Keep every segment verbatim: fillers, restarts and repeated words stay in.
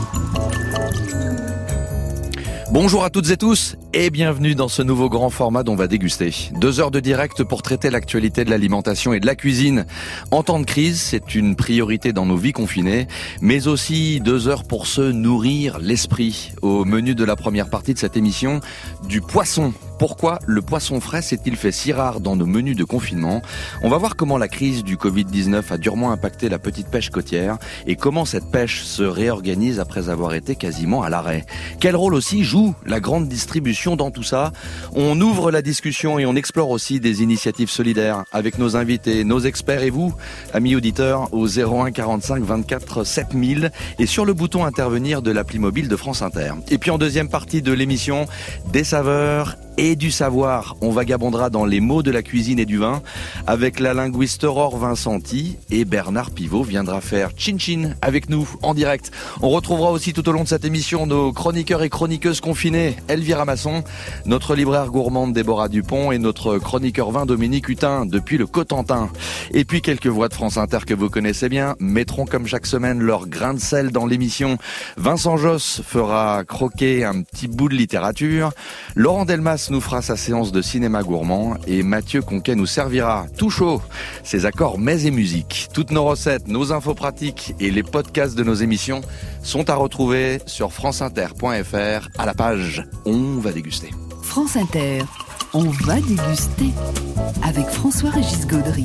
Bonjour à toutes et tous et bienvenue dans ce nouveau grand format dont on va déguster. Deux heures de direct pour traiter l'actualité de l'alimentation et de la cuisine. En temps de crise, c'est une priorité dans nos vies confinées, mais aussi deux heures pour se nourrir l'esprit. Au menu de la première partie de cette émission, du poisson. Pourquoi le poisson frais s'est-il fait si rare dans nos menus de confinement? On va voir comment la crise du covid dix-neuf a durement impacté la petite pêche côtière et comment cette pêche se réorganise après avoir été quasiment à l'arrêt. Quel rôle aussi joue la grande distribution dans tout ça? On ouvre la discussion et on explore aussi des initiatives solidaires avec nos invités, nos experts et vous, amis auditeurs, au zéro un quarante-cinq vingt-quatre sept mille et sur le bouton intervenir de l'appli mobile de France Inter. Et puis en deuxième partie de l'émission, des saveurs et du savoir. On vagabondera dans les mots de la cuisine et du vin avec la linguiste Aurore Vincenti et Bernard Pivot viendra faire chin-chin avec nous en direct. On retrouvera aussi tout au long de cette émission nos chroniqueurs et chroniqueuses confinés, Elvira Masson, notre libraire gourmande Déborah Dupont et notre chroniqueur vin Dominique Hutin depuis le Cotentin. Et puis quelques voix de France Inter que vous connaissez bien mettront comme chaque semaine leur grain de sel dans l'émission. Vincent Josse fera croquer un petit bout de littérature. Laurent Delmas nous fera sa séance de cinéma gourmand et Mathieu Conquet nous servira tout chaud ses accords mets et musique. Toutes nos recettes, nos infos pratiques et les podcasts de nos émissions sont à retrouver sur franceinter point fr à la page On va déguster. France Inter, on va déguster avec François-Régis Gaudry.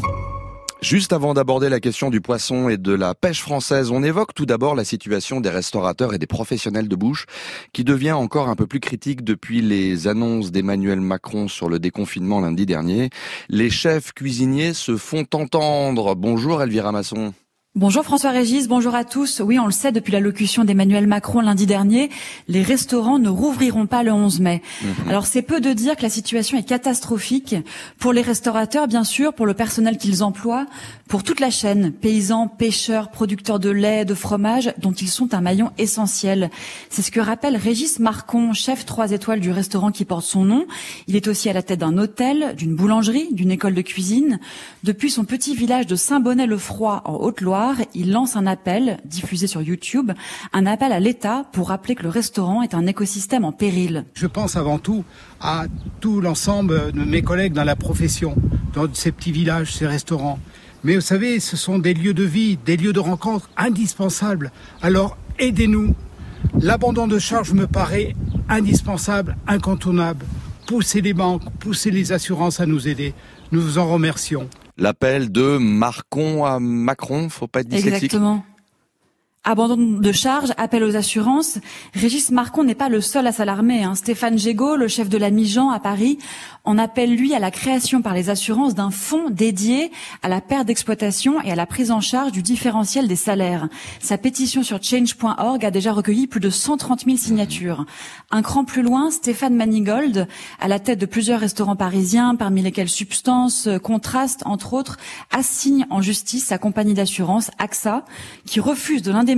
Juste avant d'aborder la question du poisson et de la pêche française, on évoque tout d'abord la situation des restaurateurs et des professionnels de bouche qui devient encore un peu plus critique depuis les annonces d'Emmanuel Macron sur le déconfinement lundi dernier. Les chefs cuisiniers se font entendre. Bonjour Elvira Masson. Bonjour François-Régis, bonjour à tous. Oui, on le sait depuis l'allocution d'Emmanuel Macron lundi dernier, les restaurants ne rouvriront pas le onze mai. Mmh. Alors c'est peu de dire que la situation est catastrophique pour les restaurateurs, bien sûr, pour le personnel qu'ils emploient, pour toute la chaîne, paysans, pêcheurs, producteurs de lait, de fromage, dont ils sont un maillon essentiel. C'est ce que rappelle Régis Marcon, chef trois étoiles du restaurant qui porte son nom. Il est aussi à la tête d'un hôtel, d'une boulangerie, d'une école de cuisine. Depuis son petit village de Saint-Bonnet-le-Froid en Haute-Loire, il lance un appel, diffusé sur YouTube, un appel à l'État pour rappeler que le restaurant est un écosystème en péril. Je pense avant tout à tout l'ensemble de mes collègues dans la profession, dans ces petits villages, ces restaurants. Mais vous savez, ce sont des lieux de vie, des lieux de rencontre indispensables. Alors aidez-nous. L'abandon de charge me paraît indispensable, incontournable. Poussez les banques, poussez les assurances à nous aider. Nous vous en remercions. L'appel de Marcon à Macron, faut pas être dyslexique. Exactement. Abandon de charge, appel aux assurances. Régis Marcon n'est pas le seul à s'alarmer. Hein. Stéphane Gégaud, le chef de la Mijan à Paris, en appelle lui à la création par les assurances d'un fonds dédié à la perte d'exploitation et à la prise en charge du différentiel des salaires. Sa pétition sur change point org a déjà recueilli plus de cent trente mille signatures. Un cran plus loin, Stéphane Manigold, à la tête de plusieurs restaurants parisiens, parmi lesquels Substance, Contraste, entre autres, assigne en justice sa compagnie d'assurance, A X A, qui refuse de l'indemniser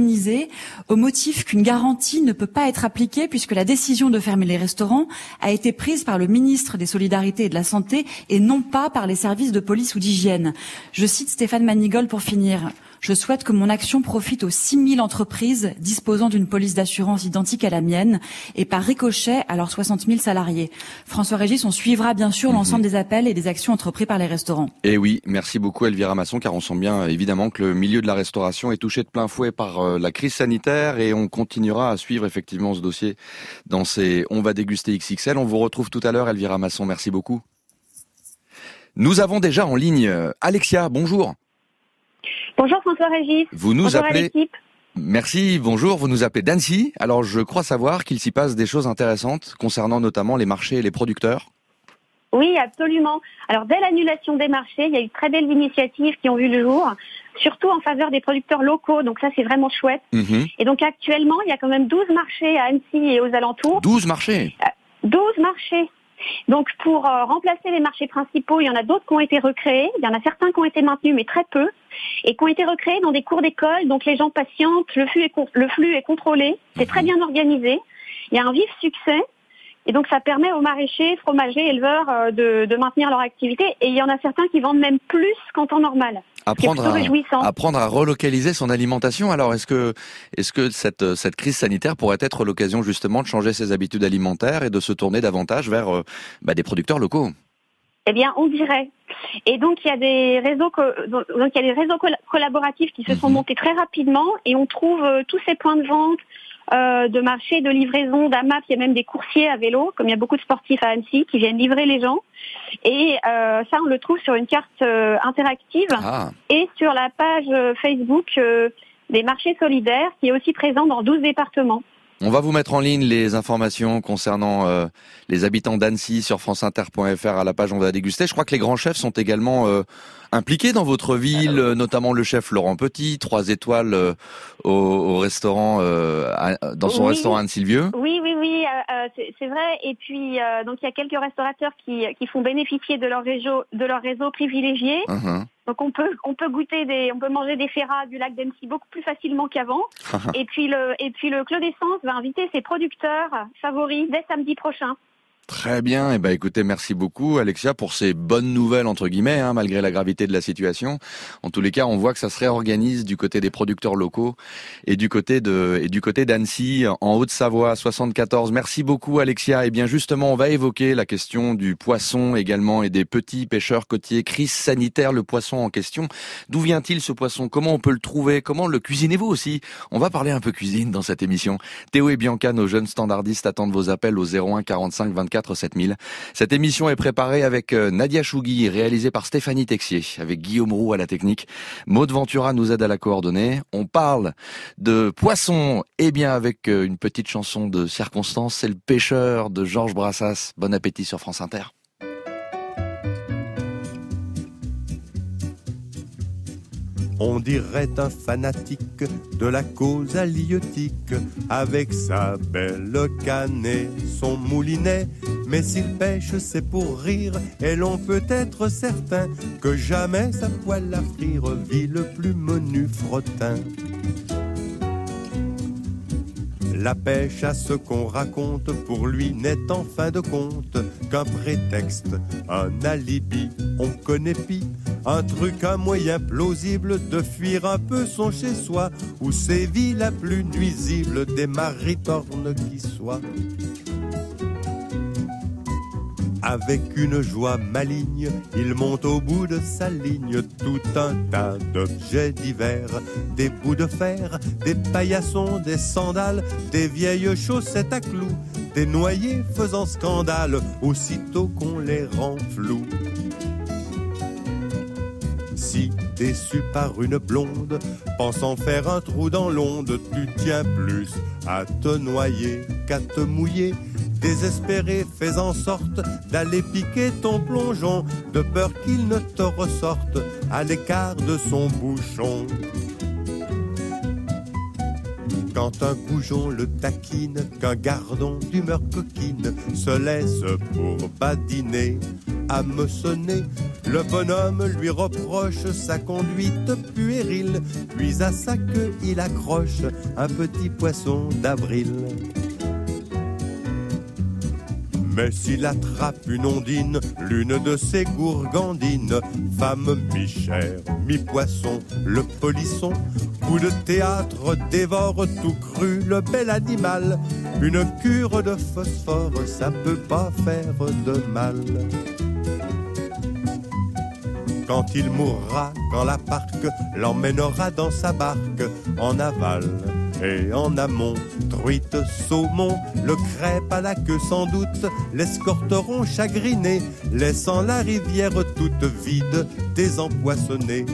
au motif qu'une garantie ne peut pas être appliquée puisque la décision de fermer les restaurants a été prise par le ministre des Solidarités et de la Santé et non pas par les services de police ou d'hygiène. Je cite Stéphane Manigold pour finir. Je souhaite que mon action profite aux six mille entreprises disposant d'une police d'assurance identique à la mienne et par ricochet à leurs soixante mille salariés. François Régis, on suivra bien sûr mmh. l'ensemble des appels et des actions entreprises par les restaurants. Et oui, merci beaucoup Elvira Masson, car on sent bien évidemment que le milieu de la restauration est touché de plein fouet par euh, la crise sanitaire et on continuera à suivre effectivement ce dossier dans ces On va déguster X X L. On vous retrouve tout à l'heure Elvira Masson, merci beaucoup. Nous avons déjà en ligne Alexia, bonjour. Bonjour François-Régis. Vous nous bonjour appelez... à l'équipe. Merci, bonjour. Vous nous appelez d'Annecy. Alors je crois savoir qu'il s'y passe des choses intéressantes concernant notamment les marchés et les producteurs. Oui, absolument. Alors dès l'annulation des marchés, il y a eu de très belles initiatives qui ont vu le jour, surtout en faveur des producteurs locaux. Donc ça, c'est vraiment chouette. Mmh. Et donc actuellement, il y a quand même douze marchés à Annecy et aux alentours. douze marchés euh, douze marchés. Donc pour euh, remplacer les marchés principaux, il y en a d'autres qui ont été recréés. Il y en a certains qui ont été maintenus, mais très peu, et qui ont été recréés dans des cours d'école. Donc les gens patientent, le flux est, con- le flux est contrôlé, c'est très bien organisé. Il y a un vif succès, et donc ça permet aux maraîchers, fromagers, éleveurs euh, de, de maintenir leur activité. Et il y en a certains qui vendent même plus qu'en temps normal. Apprendre c'est plutôt réjouissant. à, apprendre à relocaliser son alimentation. Alors, est-ce que, est-ce que cette, cette crise sanitaire pourrait être l'occasion justement de changer ses habitudes alimentaires et de se tourner davantage vers euh, bah, des producteurs locaux? Eh bien, on dirait. Et donc, il y a des réseaux, co- donc il y a des réseaux coll- collaboratifs qui se sont Mhm. montés très rapidement et on trouve euh, tous ces points de vente, euh, de marché, de livraison, d'A M A P. Il y a même des coursiers à vélo, comme il y a beaucoup de sportifs à Annecy qui viennent livrer les gens. Et euh, ça, on le trouve sur une carte euh, interactive Ah, et sur la page euh, Facebook euh, des marchés solidaires, qui est aussi présent dans douze départements. on va vous mettre en ligne les informations concernant euh, les habitants d'Annecy sur franceinter point f r à la page On va déguster. Je crois que les grands chefs sont également euh, impliqués dans votre ville, euh, notamment le chef Laurent Petit, trois étoiles euh, au, au restaurant, euh, à- dans son Oui. restaurant Anne-Sylvieux. Oui, oui, oui, euh, euh, c'est, c'est vrai. Et puis, euh, donc il y a quelques restaurateurs qui, qui font bénéficier de leur réseau, de leur réseau privilégié. Mhm. Donc on peut, on peut goûter des, on peut manger des ferrats du lac d'Annecy beaucoup plus facilement qu'avant. et puis le, et puis le Clos d'Essence va inviter ses producteurs favoris dès samedi prochain. Très bien. Eh ben, écoutez, merci beaucoup, Alexia, pour ces bonnes nouvelles, entre guillemets, hein, malgré la gravité de la situation. En tous les cas, on voit que ça se réorganise du côté des producteurs locaux et du côté de, et du côté d'Annecy, en Haute-Savoie, soixante-quatorze. Merci beaucoup, Alexia. Et bien, justement, on va évoquer la question du poisson également et des petits pêcheurs côtiers. Crise sanitaire, le poisson en question. D'où vient-il, ce poisson? Comment on peut le trouver? Comment le cuisinez-vous aussi? On va parler un peu cuisine dans cette émission. Théo et Bianca, nos jeunes standardistes, attendent vos appels au zéro un quarante-cinq vingt-quatre sept mille. Cette émission est préparée avec Nadia Chougui, réalisée par Stéphanie Texier, avec Guillaume Roux à la technique. Maud Ventura nous aide à la coordonner. On parle de poisson, et bien avec une petite chanson de circonstance, c'est Le Pêcheur de Georges Brassas. Bon appétit sur France Inter. On dirait un fanatique de la cause halieutique, avec sa belle canne et son moulinet. Mais s'il pêche, c'est pour rire, et l'on peut être certain que jamais sa poêle à frire vit le plus menu frottin. La pêche à ce qu'on raconte pour lui n'est en fin de compte qu'un prétexte, un alibi, on connaît pis, un truc, un moyen plausible de fuir un peu son chez-soi où sévit la plus nuisible des maritornes qui soient. Avec une joie maligne, il monte au bout de sa ligne tout un tas d'objets divers, des bouts de fer, des paillassons, des sandales, des vieilles chaussettes à clous, des noyés faisant scandale aussitôt qu'on les rend flous. Si, déçu par une blonde, pensant faire un trou dans l'onde, tu tiens plus à te noyer qu'à te mouiller. Désespéré, fais en sorte d'aller piquer ton plongeon, de peur qu'il ne te ressorte à l'écart de son bouchon. Quand un goujon le taquine, qu'un gardon d'humeur coquine se laisse pour badiner, hameçonner, le bonhomme lui reproche sa conduite puérile, puis à sa queue il accroche un petit poisson d'avril. Mais s'il attrape une ondine, l'une de ses gourgandines, femme mi-chair, mi-poisson, le polisson, coup de théâtre dévore tout cru le bel animal. Une cure de phosphore, ça peut pas faire de mal. Quand il mourra, quand la parque l'emmènera dans sa barque, en aval et en amont, truite, saumon, le crêpe à la queue sans doute, l'escorteront chagriné, laissant la rivière toute vide, désempoissonnée.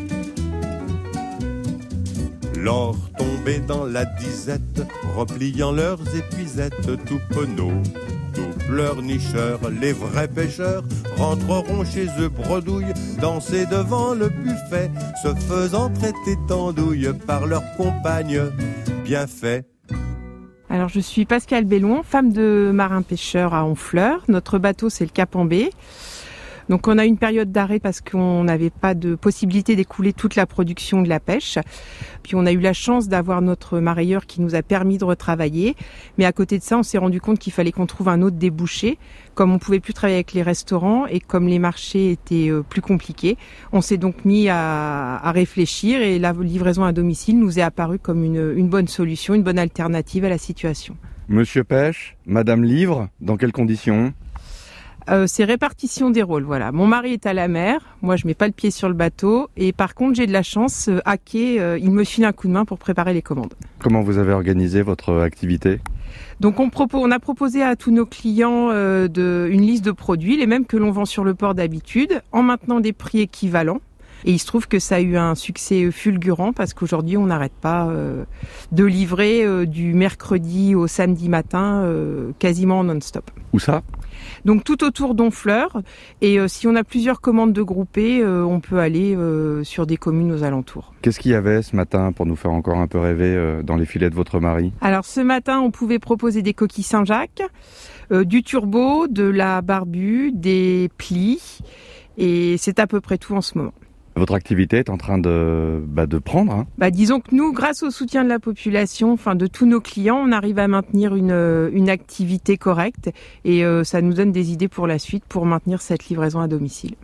L'or tombé dans la disette, repliant leurs épuisettes, tout penaud, tout pleurnicheurs, les vrais pêcheurs rentreront chez eux bredouille, danser devant le buffet, se faisant traiter d'andouille par leurs compagnes bien fait. Alors je suis Pascale Bellon, femme de marin pêcheur à Honfleur. Notre bateau c'est le Cap en B. Donc on a une période d'arrêt parce qu'on n'avait pas de possibilité d'écouler toute la production de la pêche. Puis on a eu la chance d'avoir notre marailleur qui nous a permis de retravailler. Mais à côté de ça, on s'est rendu compte qu'il fallait qu'on trouve un autre débouché. Comme on pouvait plus travailler avec les restaurants et comme les marchés étaient plus compliqués, on s'est donc mis à, à réfléchir et la livraison à domicile nous est apparue comme une, une bonne solution, une bonne alternative à la situation. Monsieur pêche, Madame livre, dans quelles conditions ? Euh, c'est répartition des rôles, voilà. Mon mari est à la mer, moi je mets pas le pied sur le bateau et par contre j'ai de la chance, euh, à quai, euh, il me file un coup de main pour préparer les commandes. Comment vous avez organisé votre activité ? Donc on, propose, on a proposé à tous nos clients euh, de, une liste de produits, les mêmes que l'on vend sur le port d'habitude, en maintenant des prix équivalents. Et il se trouve que ça a eu un succès fulgurant parce qu'aujourd'hui on n'arrête pas euh, de livrer euh, du mercredi au samedi matin euh, quasiment non-stop. Où ça ? Donc tout autour d'Honfleur. Et euh, si on a plusieurs commandes de groupés, euh, on peut aller euh, sur des communes aux alentours. Qu'est-ce qu'il y avait ce matin pour nous faire encore un peu rêver euh, dans les filets de votre mari ? Alors ce matin on pouvait proposer des coquilles Saint-Jacques, euh, du turbo, de la barbue, des plis. Et c'est à peu près tout en ce moment. Votre activité est en train de, bah, de prendre. Hein. Bah, disons que nous, grâce au soutien de la population, enfin de tous nos clients, on arrive à maintenir une, une activité correcte et euh, ça nous donne des idées pour la suite pour maintenir cette livraison à domicile.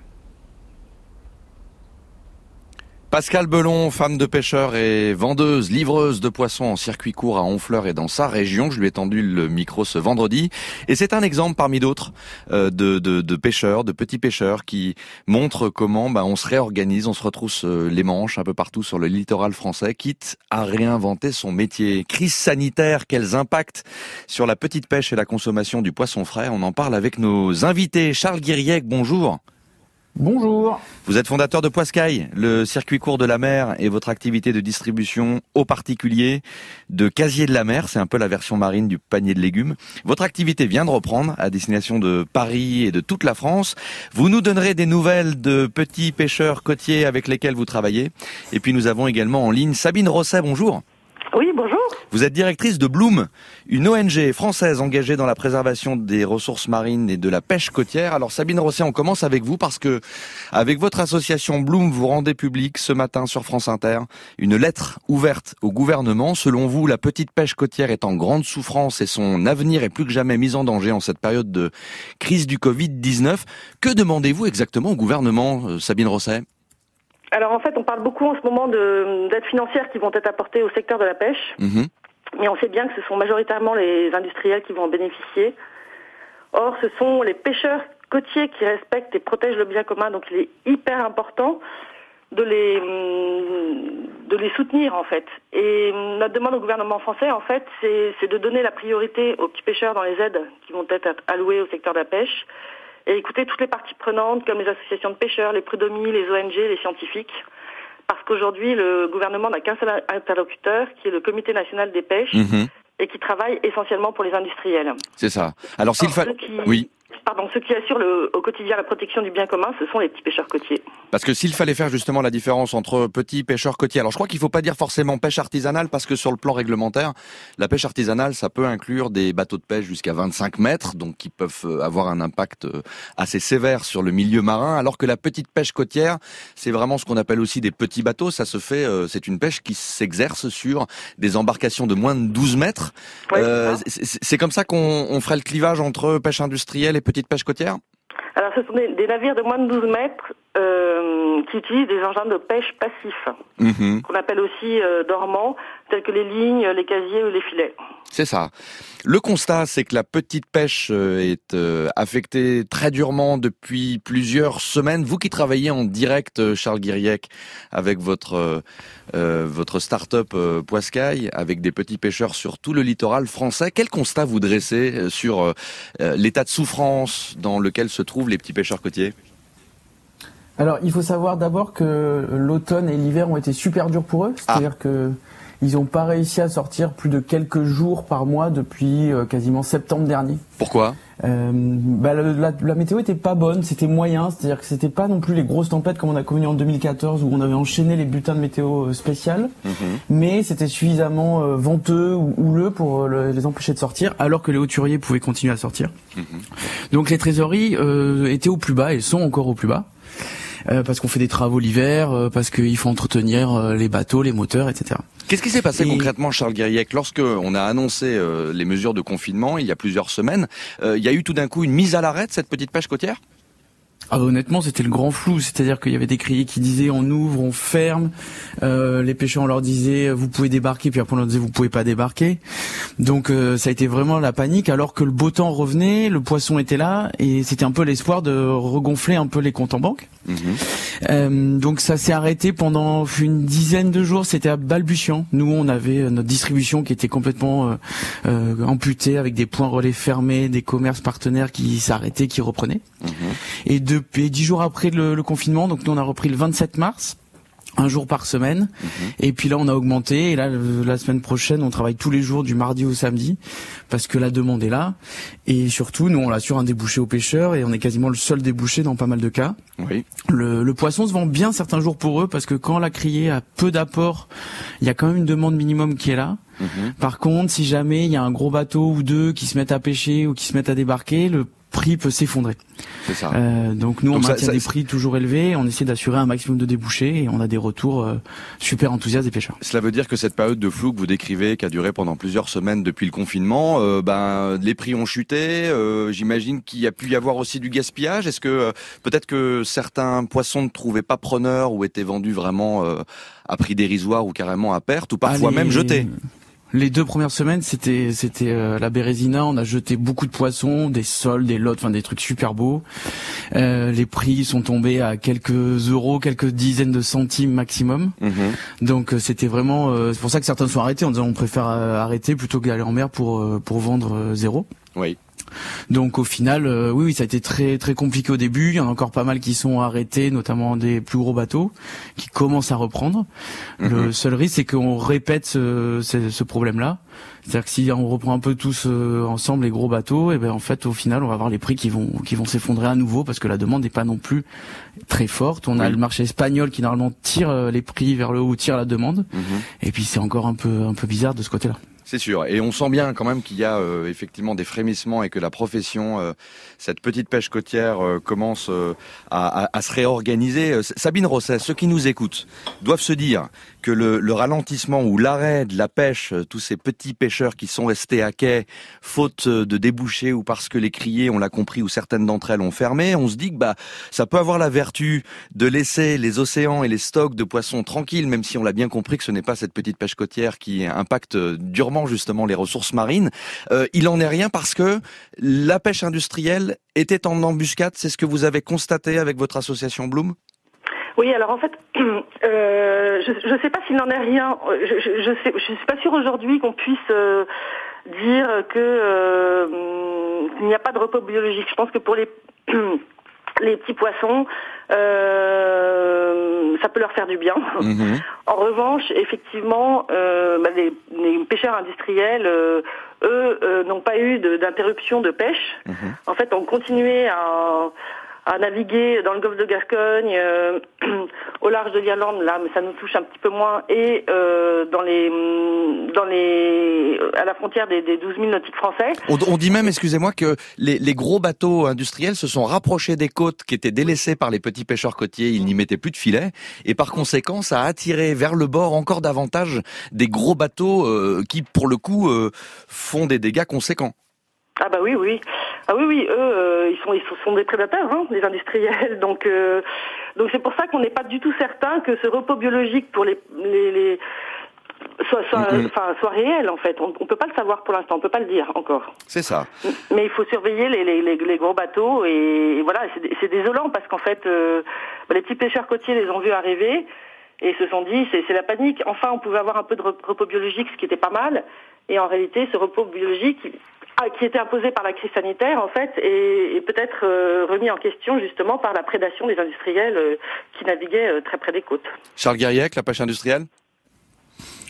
Pascal Belon, femme de pêcheur et vendeuse, livreuse de poissons en circuit court à Honfleur et dans sa région. Je lui ai tendu le micro ce vendredi. Et c'est un exemple parmi d'autres euh, de, de, de pêcheurs, de petits pêcheurs qui montrent comment bah, on se réorganise, on se retrousse euh, les manches un peu partout sur le littoral français, quitte à réinventer son métier. Crise sanitaire, quels impacts sur la petite pêche et la consommation du poisson frais ? On en parle avec nos invités. Charles Guiriec, bonjour. Bonjour. Vous êtes fondateur de Poiscaille, le circuit court de la mer et votre activité de distribution aux particuliers de casier de la mer, c'est un peu la version marine du panier de légumes. Votre activité vient de reprendre à destination de Paris et de toute la France. Vous nous donnerez des nouvelles de petits pêcheurs côtiers avec lesquels vous travaillez. Et puis nous avons également en ligne Sabine Rosset, bonjour. Oui, bonjour. Vous êtes directrice de Bloom, une O N G française engagée dans la préservation des ressources marines et de la pêche côtière. Alors Sabine Rosset, on commence avec vous parce que avec votre association Bloom, vous rendez public ce matin sur France Inter une lettre ouverte au gouvernement. Selon vous, la petite pêche côtière est en grande souffrance et son avenir est plus que jamais mis en danger en cette période de crise du covid dix-neuf. Que demandez-vous exactement au gouvernement, Sabine Rosset ? Alors en fait, on parle beaucoup en ce moment de, d'aides financières qui vont être apportées au secteur de la pêche. Mmh. Mais on sait bien que ce sont majoritairement les industriels qui vont en bénéficier. Or, ce sont les pêcheurs côtiers qui respectent et protègent le bien commun. Donc il est hyper important de les, de les soutenir en fait. Et notre demande au gouvernement français, en fait, c'est, c'est de donner la priorité aux petits pêcheurs dans les aides qui vont être allouées au secteur de la pêche. Et écouter toutes les parties prenantes, comme les associations de pêcheurs, les prud'hommes, les O N G, les scientifiques. Parce qu'aujourd'hui, le gouvernement n'a qu'un seul interlocuteur, qui est le Comité national des pêches, mmh. et qui travaille essentiellement pour les industriels. C'est ça. Alors s'il fallait... Qui... Oui. Pardon, ceux qui assurent le, au quotidien la protection du bien commun, ce sont les petits pêcheurs côtiers. Parce que s'il fallait faire justement la différence entre petits pêcheurs côtiers, alors je crois qu'il ne faut pas dire forcément pêche artisanale, parce que sur le plan réglementaire, la pêche artisanale, ça peut inclure des bateaux de pêche jusqu'à vingt-cinq mètres, donc qui peuvent avoir un impact assez sévère sur le milieu marin, alors que la petite pêche côtière, c'est vraiment ce qu'on appelle aussi des petits bateaux. Ça se fait, c'est une pêche qui s'exerce sur des embarcations de moins de douze mètres. Oui, euh, c'est, c'est comme ça qu'on on ferait le clivage entre pêche industrielle et petite pêche côtière ? Alors, ce sont des, des navires de moins de douze mètres euh, qui utilisent des engins de pêche passifs, mmh. qu'on appelle aussi euh, dormants, tels que les lignes, les casiers ou les filets. C'est ça. Le constat, c'est que la petite pêche est euh, affectée très durement depuis plusieurs semaines. Vous qui travaillez en direct, Charles Guiriec, avec votre euh, votre start-up euh, Poiscaille, avec des petits pêcheurs sur tout le littoral français, quel constat vous dressez sur euh, l'état de souffrance dans lequel se trouvent les petits pêcheurs côtiers ? Alors, il faut savoir d'abord que l'automne et l'hiver ont été super durs pour eux. C'est-à-dire ah. que ils n'ont pas réussi à sortir plus de quelques jours par mois depuis euh, quasiment septembre dernier. Pourquoi ? Euh, bah, la, la, la météo était pas bonne, c'était moyen, c'est-à-dire que c'était pas non plus les grosses tempêtes comme on a connu en deux mille quatorze où on avait enchaîné les bulletins de météo spéciales, mmh. mais c'était suffisamment euh, venteux ou houleux pour euh, les empêcher de sortir, alors que les hauturiers pouvaient continuer à sortir. Mmh. Donc les trésoreries euh, étaient au plus bas et sont encore au plus bas. Euh, parce qu'on fait des travaux l'hiver, euh, parce qu'il faut entretenir euh, les bateaux, les moteurs, et cetera. Qu'est-ce qui s'est passé et... concrètement, Charles Guiriec, lorsque on a annoncé euh, les mesures de confinement il y a plusieurs semaines? euh, Il y a eu tout d'un coup une mise à l'arrêt de cette petite pêche côtière? Ah, honnêtement, c'était le grand flou, c'est-à-dire qu'il y avait des criers qui disaient on ouvre, on ferme, euh, les pêcheurs on leur disait vous pouvez débarquer, puis après on leur disait vous pouvez pas débarquer. Donc euh, ça a été vraiment la panique, alors que le beau temps revenait, le poisson était là, et c'était un peu l'espoir de regonfler un peu les comptes en banque. Mmh. Euh, donc ça s'est arrêté pendant une dizaine de jours, c'était à balbutiant. Nous on avait notre distribution qui était complètement euh, euh, amputée, avec des points relais fermés, des commerces partenaires qui s'arrêtaient, qui reprenaient. Mmh. Et de Et dix jours après le, le confinement, donc nous on a repris le vingt-sept mars, un jour par semaine. Mmh. Et puis là on a augmenté. Et là le, la semaine prochaine on travaille tous les jours du mardi au samedi parce que la demande est là. Et surtout nous on assure un débouché aux pêcheurs et on est quasiment le seul débouché dans pas mal de cas. Oui. Le, le poisson se vend bien certains jours pour eux parce que quand la criée a peu d'apport, il y a quand même une demande minimum qui est là. Mmh. Par contre, si jamais il y a un gros bateau ou deux qui se mettent à pêcher ou qui se mettent à débarquer, le prix peut s'effondrer. C'est ça. Euh, donc nous, donc on ça, maintient ça, des prix toujours élevés, on essaie d'assurer un maximum de débouchés et on a des retours euh, super enthousiastes des pêcheurs. Cela veut dire que cette période de flou que vous décrivez, qui a duré pendant plusieurs semaines depuis le confinement, euh, ben les prix ont chuté. Euh, j'imagine qu'il y a pu y avoir aussi du gaspillage. Est-ce que euh, peut-être que certains poissons ne trouvaient pas preneur ou étaient vendus vraiment euh, à prix dérisoire ou carrément à perte ou parfois ah, les... même jetés? Les deux premières semaines, c'était c'était euh, la Bérésina. On a jeté beaucoup de poissons, des sols, des lots, enfin des trucs super beaux. Euh, les prix sont tombés à quelques euros, quelques dizaines de centimes maximum. Mmh. Donc euh, c'était vraiment. Euh, c'est pour ça que certains sont arrêtés en disant on préfère euh, arrêter plutôt que d'aller en mer pour euh, pour vendre euh, zéro. Oui. Donc au final, euh, oui, oui, ça a été très très compliqué au début. Il y en a encore pas mal qui sont arrêtés, notamment des plus gros bateaux qui commencent à reprendre. Mmh. Le seul risque, c'est qu'on répète ce, ce, ce problème-là. C'est-à-dire que si on reprend un peu tous euh, ensemble les gros bateaux, et ben en fait au final on va avoir les prix qui vont qui vont s'effondrer à nouveau parce que la demande n'est pas non plus très forte. On oui. a le marché espagnol qui normalement tire euh, les prix vers le haut, tire la demande. Mmh. Et puis c'est encore un peu un peu bizarre de ce côté-là. C'est sûr, et on sent bien quand même qu'il y a euh, effectivement des frémissements et que la profession, euh, cette petite pêche côtière, euh, commence euh, à, à, à se réorganiser. Euh, Sabine Rosset, ceux qui nous écoutent doivent se dire que le, le ralentissement ou l'arrêt de la pêche, tous ces petits pêcheurs qui sont restés à quai, faute de débouchés ou parce que les criées, on l'a compris, ou certaines d'entre elles ont fermé, on se dit que bah ça peut avoir la vertu de laisser les océans et les stocks de poissons tranquilles, même si on l'a bien compris que ce n'est pas cette petite pêche côtière qui impacte durement justement les ressources marines. Euh, il en est rien parce que la pêche industrielle était en embuscade, c'est ce que vous avez constaté avec votre association Bloom ? Oui, alors en fait, euh, je ne sais pas s'il n'en est rien. Je je, je, sais, je suis pas sûre aujourd'hui qu'on puisse euh, dire que euh, il n'y a pas de repos biologique. Je pense que pour les les petits poissons, euh, ça peut leur faire du bien. Mmh. En revanche, effectivement, euh, bah, les, les pêcheurs industriels, euh, eux, euh, n'ont pas eu de, d'interruption de pêche. Mmh. En fait, ont continué à à naviguer dans le golfe de Gascogne, euh, au large de l'Irlande, là, mais ça nous touche un petit peu moins, et euh, dans les, dans les, à la frontière des, des douze mille nautiques français. On, on dit même, excusez-moi, que les, les gros bateaux industriels se sont rapprochés des côtes qui étaient délaissées par les petits pêcheurs côtiers. Ils n'y mettaient plus de filets, et par conséquent, ça a attiré vers le bord encore davantage des gros bateaux euh, qui, pour le coup, euh, font des dégâts conséquents. Ah bah oui, oui. Ah oui, oui, eux, euh, ils sont, ils sont des prédateurs, hein, les industriels. Donc, euh, donc c'est pour ça qu'on n'est pas du tout certain que ce repos biologique pour les, les, les soit, soit, mm-hmm. enfin, soit réel en fait. On, on peut pas le savoir pour l'instant, on peut pas le dire encore. C'est ça. Mais il faut surveiller les, les, les, les gros bateaux et, et voilà, c'est, c'est désolant parce qu'en fait, euh, bah, les petits pêcheurs côtiers les ont vus arriver et se sont dit c'est, c'est la panique. Enfin, on pouvait avoir un peu de repos biologique, ce qui était pas mal. Et en réalité, ce repos biologique qui était imposé par la crise sanitaire, en fait, et, et peut-être euh, remis en question justement par la prédation des industriels euh, qui naviguaient euh, très près des côtes. Charles Guiriec, la pêche industrielle ?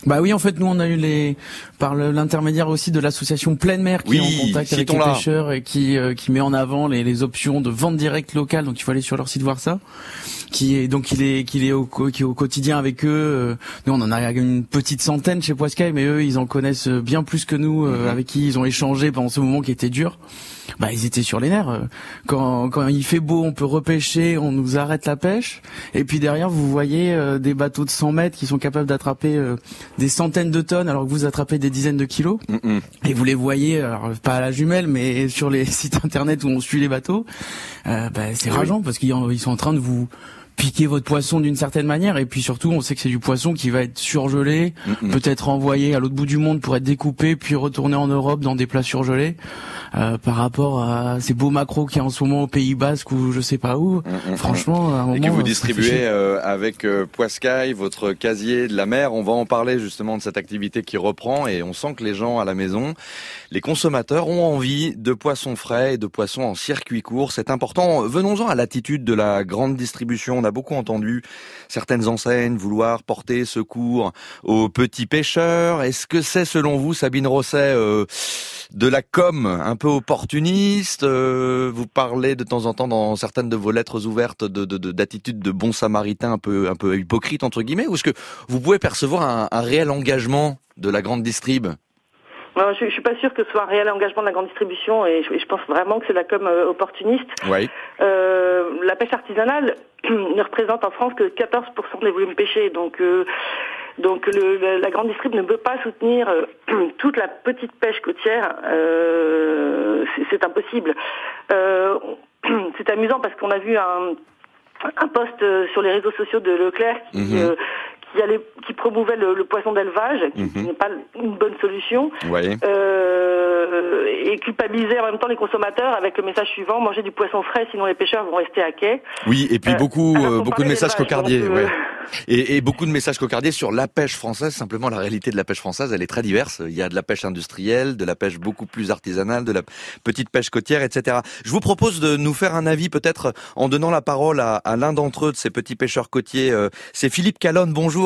Bah oui, en fait, nous on a eu les par l'intermédiaire aussi de l'association Pleine Mer qui oui, est en contact avec les là. pêcheurs et qui euh, qui met en avant les, les options de vente directe locale. Donc il faut aller sur leur site voir ça. Qui est donc il est qu'il est au qui est au quotidien avec eux. Nous on en a une petite centaine chez Poiscaille, mais eux ils en connaissent bien plus que nous, euh, mmh. avec qui ils ont échangé pendant ce moment qui était dur. Bah ils étaient sur les nerfs. Quand quand il fait beau, on peut repêcher, on nous arrête la pêche. Et puis derrière vous voyez euh, des bateaux de cent mètres qui sont capables d'attraper euh, des centaines de tonnes alors que vous attrapez des dizaines de kilos. Mmh. Et vous les voyez, alors pas à la jumelle, mais sur les sites internet où on suit les bateaux. Euh, bah, c'est oui. rageant parce qu'ils ils sont en train de vous piquer votre poisson d'une certaine manière, et puis surtout on sait que c'est du poisson qui va être surgelé, mmh. peut-être envoyé à l'autre bout du monde pour être découpé puis retourné en Europe dans des plats surgelés, euh, par rapport à ces beaux maquereaux qu'il y a en ce moment au Pays Basque ou je sais pas où. Mmh. Franchement, à un moment, et que vous distribuez euh, avec euh, Poiscaille, votre casier de la mer. On va en parler justement de cette activité qui reprend, et on sent que les gens à la maison, les consommateurs ont envie de poissons frais et de poissons en circuit court. C'est important. Venons-en à l'attitude de la grande distribution. On a beaucoup entendu certaines enseignes vouloir porter secours aux petits pêcheurs. Est-ce que c'est, selon vous, Sabine Rosset, euh, de la com un peu opportuniste? euh, Vous parlez de temps en temps dans certaines de vos lettres ouvertes de, de, de, d'attitude de bon samaritain un peu, un peu hypocrite, entre guillemets, ou est-ce que vous pouvez percevoir un, un réel engagement de la grande distrib? Non, je, je suis pas sûre que ce soit un réel engagement de la grande distribution, et je, je pense vraiment que c'est la com euh, opportuniste. Oui. Euh, la pêche artisanale ne représente en France que quatorze pour cent des volumes pêchés, donc euh, donc le, la, la grande distrib ne peut pas soutenir euh, toute la petite pêche côtière. Euh, c'est, c'est impossible. Euh, c'est amusant parce qu'on a vu un un post sur les réseaux sociaux de Leclerc qui mmh. euh, qui, allait, qui promouvait le, le poisson d'élevage, qui mmh. n'est pas une bonne solution, ouais. euh, et culpabilisait en même temps les consommateurs avec le message suivant: manger du poisson frais, sinon les pêcheurs vont rester à quai. Oui, et puis beaucoup, euh, euh, beaucoup de messages cocardiers. Donc, euh... ouais. et, et beaucoup de messages cocardiers sur la pêche française. Simplement, la réalité de la pêche française, elle est très diverse. Il y a de la pêche industrielle, de la pêche beaucoup plus artisanale, de la petite pêche côtière, et cetera. Je vous propose de nous faire un avis, peut-être en donnant la parole à, à l'un d'entre eux, de ces petits pêcheurs côtiers. Euh, c'est Philippe Calonne, bonjour.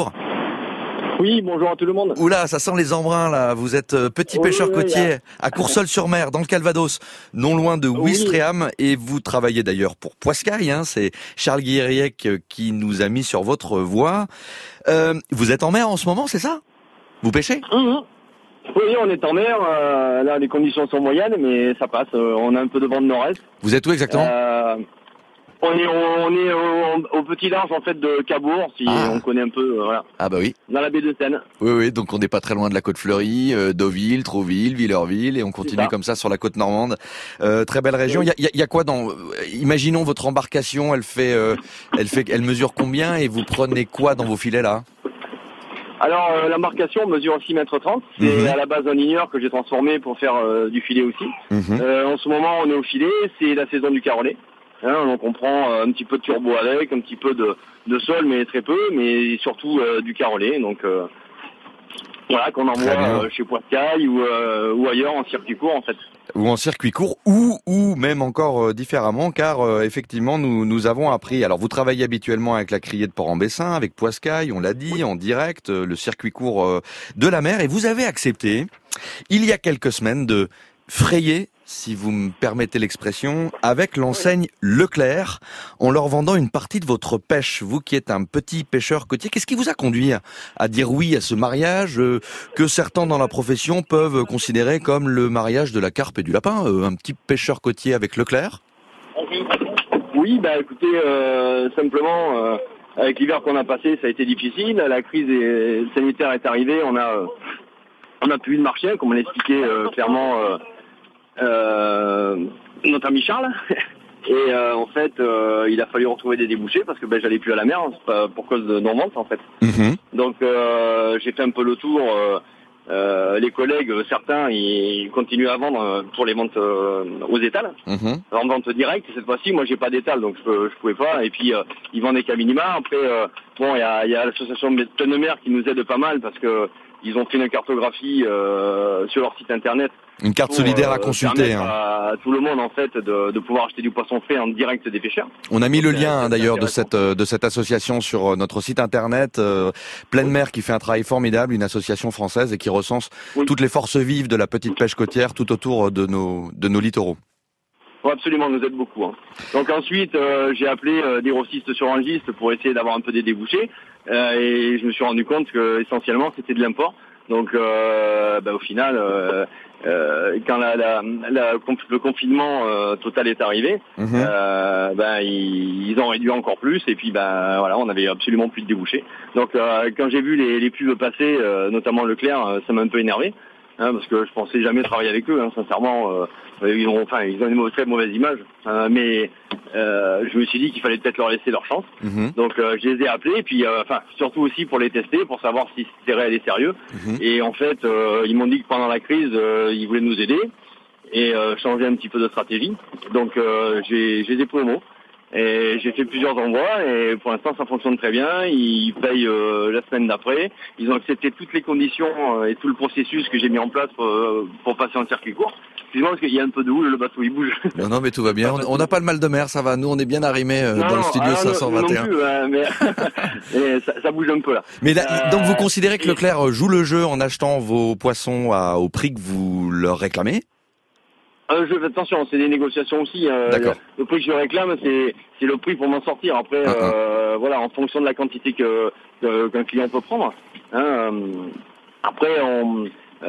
Oui, bonjour à tout le monde. Oula, ça sent les embruns là. Vous êtes euh, petit oui, pêcheur oui, côtier oui, à Courseulles-sur-Mer, dans le Calvados, non loin de Ouistreham, oui. et vous travaillez d'ailleurs pour Poiscaille. Hein, c'est Charles Guiriec qui nous a mis sur votre voie. Euh, vous êtes en mer en ce moment, c'est ça? Vous pêchez? mmh. Oui, on est en mer. Euh, là, les conditions sont moyennes, mais ça passe. Euh, on a un peu de vent de nord-est. Vous êtes où exactement? euh, On est, on est au, au petit large en fait de Cabourg, si ah. on connaît un peu, euh, voilà. Ah bah oui. Dans la baie de Seine. Oui, oui, donc on n'est pas très loin de la côte fleurie, euh, Deauville, Trouville, Villeurville, et on continue ça. Comme ça sur la côte normande. Euh, très belle région. Il oui. y, y, y a quoi dans... Imaginons votre embarcation, elle fait, euh, elle fait, elle mesure combien, et vous prenez quoi dans vos filets là? Alors euh, l'embarcation mesure six mètres trente. C'est mmh. à la base un ligneur que j'ai transformé pour faire euh, du filet aussi. Mmh. Euh, en ce moment, on est au filet. C'est la saison du carrelet. Hein, donc on prend un petit peu de turbo avec, un petit peu de, de sol, mais très peu, mais surtout euh, du carrelet. Donc euh, voilà, qu'on envoie euh, chez Poiscaille ou, euh, ou ailleurs en circuit court en fait. Ou en circuit court, ou ou même encore euh, différemment, car euh, effectivement nous nous avons appris. Alors vous travaillez habituellement avec la criée de Port-en-Bessin, avec Poiscaille, on l'a dit, en direct, euh, le circuit court euh, de la mer, et vous avez accepté il y a quelques semaines de frayer, si vous me permettez l'expression, avec l'enseigne Leclerc, en leur vendant une partie de votre pêche. Vous qui êtes un petit pêcheur côtier, qu'est-ce qui vous a conduit à dire oui à ce mariage euh, que certains dans la profession peuvent considérer comme le mariage de la carpe et du lapin, euh, un petit pêcheur côtier avec Leclerc? Oui, bah écoutez, euh, simplement, euh, avec l'hiver qu'on a passé, ça a été difficile. La crise est, sanitaire est arrivée, on a, euh, on a plus de marché, comme on l'expliquait euh, clairement. Euh, Euh, notre ami Charles et euh, en fait euh, il a fallu retrouver des débouchés parce que ben j'allais plus à la mer hein, pour cause de non-vente en fait. Mmh. Donc euh, j'ai fait un peu le tour. Euh, euh, les collègues, certains, ils continuent à vendre pour les ventes euh, aux étals, mmh. en vente directe. Cette fois-ci, moi j'ai pas d'étal, donc je, je pouvais pas. Et puis euh, ils vendaient qu'à minima. Après, euh, bon, il y a, y a l'association Pleine Mer qui nous aide pas mal parce que ils ont fait une cartographie euh, sur leur site internet. Une carte pour, solidaire à euh, consulter. Hein. À tout le monde en fait de, de pouvoir acheter du poisson frais en direct des pêcheurs. On a mis Donc, le lien hein, d'ailleurs de cette de cette association sur notre site internet. Euh, Pleine Mer qui fait un travail formidable, une association française et qui recense oui. toutes les forces vives de la petite pêche côtière tout autour de nos de nos littoraux. Oui, absolument, nous aide beaucoup. Hein. Donc ensuite, euh, j'ai appelé euh, des grossistes sur Rungis pour essayer d'avoir un peu des débouchés euh, et je me suis rendu compte que essentiellement c'était de l'import. Donc euh, bah, au final, euh, euh, quand la, la, la, le confinement euh, total est arrivé, mmh. euh, bah, ils, ils ont réduit encore plus et puis bah, voilà, on avait absolument plus de débouchés. Donc euh, quand j'ai vu les, les pubs passer, euh, notamment Leclerc, ça m'a un peu énervé. Hein, parce que je pensais jamais travailler avec eux, hein, sincèrement. Euh, ils ont, enfin, ils ont une très mauvaise image. Euh, mais euh, je me suis dit qu'il fallait peut-être leur laisser leur chance. Mmh. Donc, euh, je les ai appelés, et puis, euh, enfin, surtout aussi pour les tester, pour savoir si c'était réel et sérieux. Mmh. Et en fait, euh, ils m'ont dit que pendant la crise, euh, ils voulaient nous aider et euh, changer un petit peu de stratégie. Donc, euh, j'ai, je les ai pris au mot. Et j'ai fait plusieurs envois et pour l'instant ça fonctionne très bien. Ils payent euh, la semaine d'après. Ils ont accepté toutes les conditions euh, et tout le processus que j'ai mis en place pour, euh, pour passer en circuit court. Excusez-moi parce qu'il y a un peu de houle, le bateau il bouge. Non, non mais tout va bien. On n'a pas le mal de mer, ça va. Nous on est bien arrimés euh, non, dans le studio ah, cinq cent vingt et un. Non plus, hein, mais et ça, ça bouge un peu là. Mais là, euh, donc vous considérez que Leclerc joue le jeu en achetant vos poissons à, au prix que vous leur réclamez? Euh, je fais attention, c'est des négociations aussi. Euh, le, le prix que je réclame, c'est c'est le prix pour m'en sortir. Après, uh-huh. euh, voilà, en fonction de la quantité que, que qu'un client peut prendre. Hein, euh, après, on,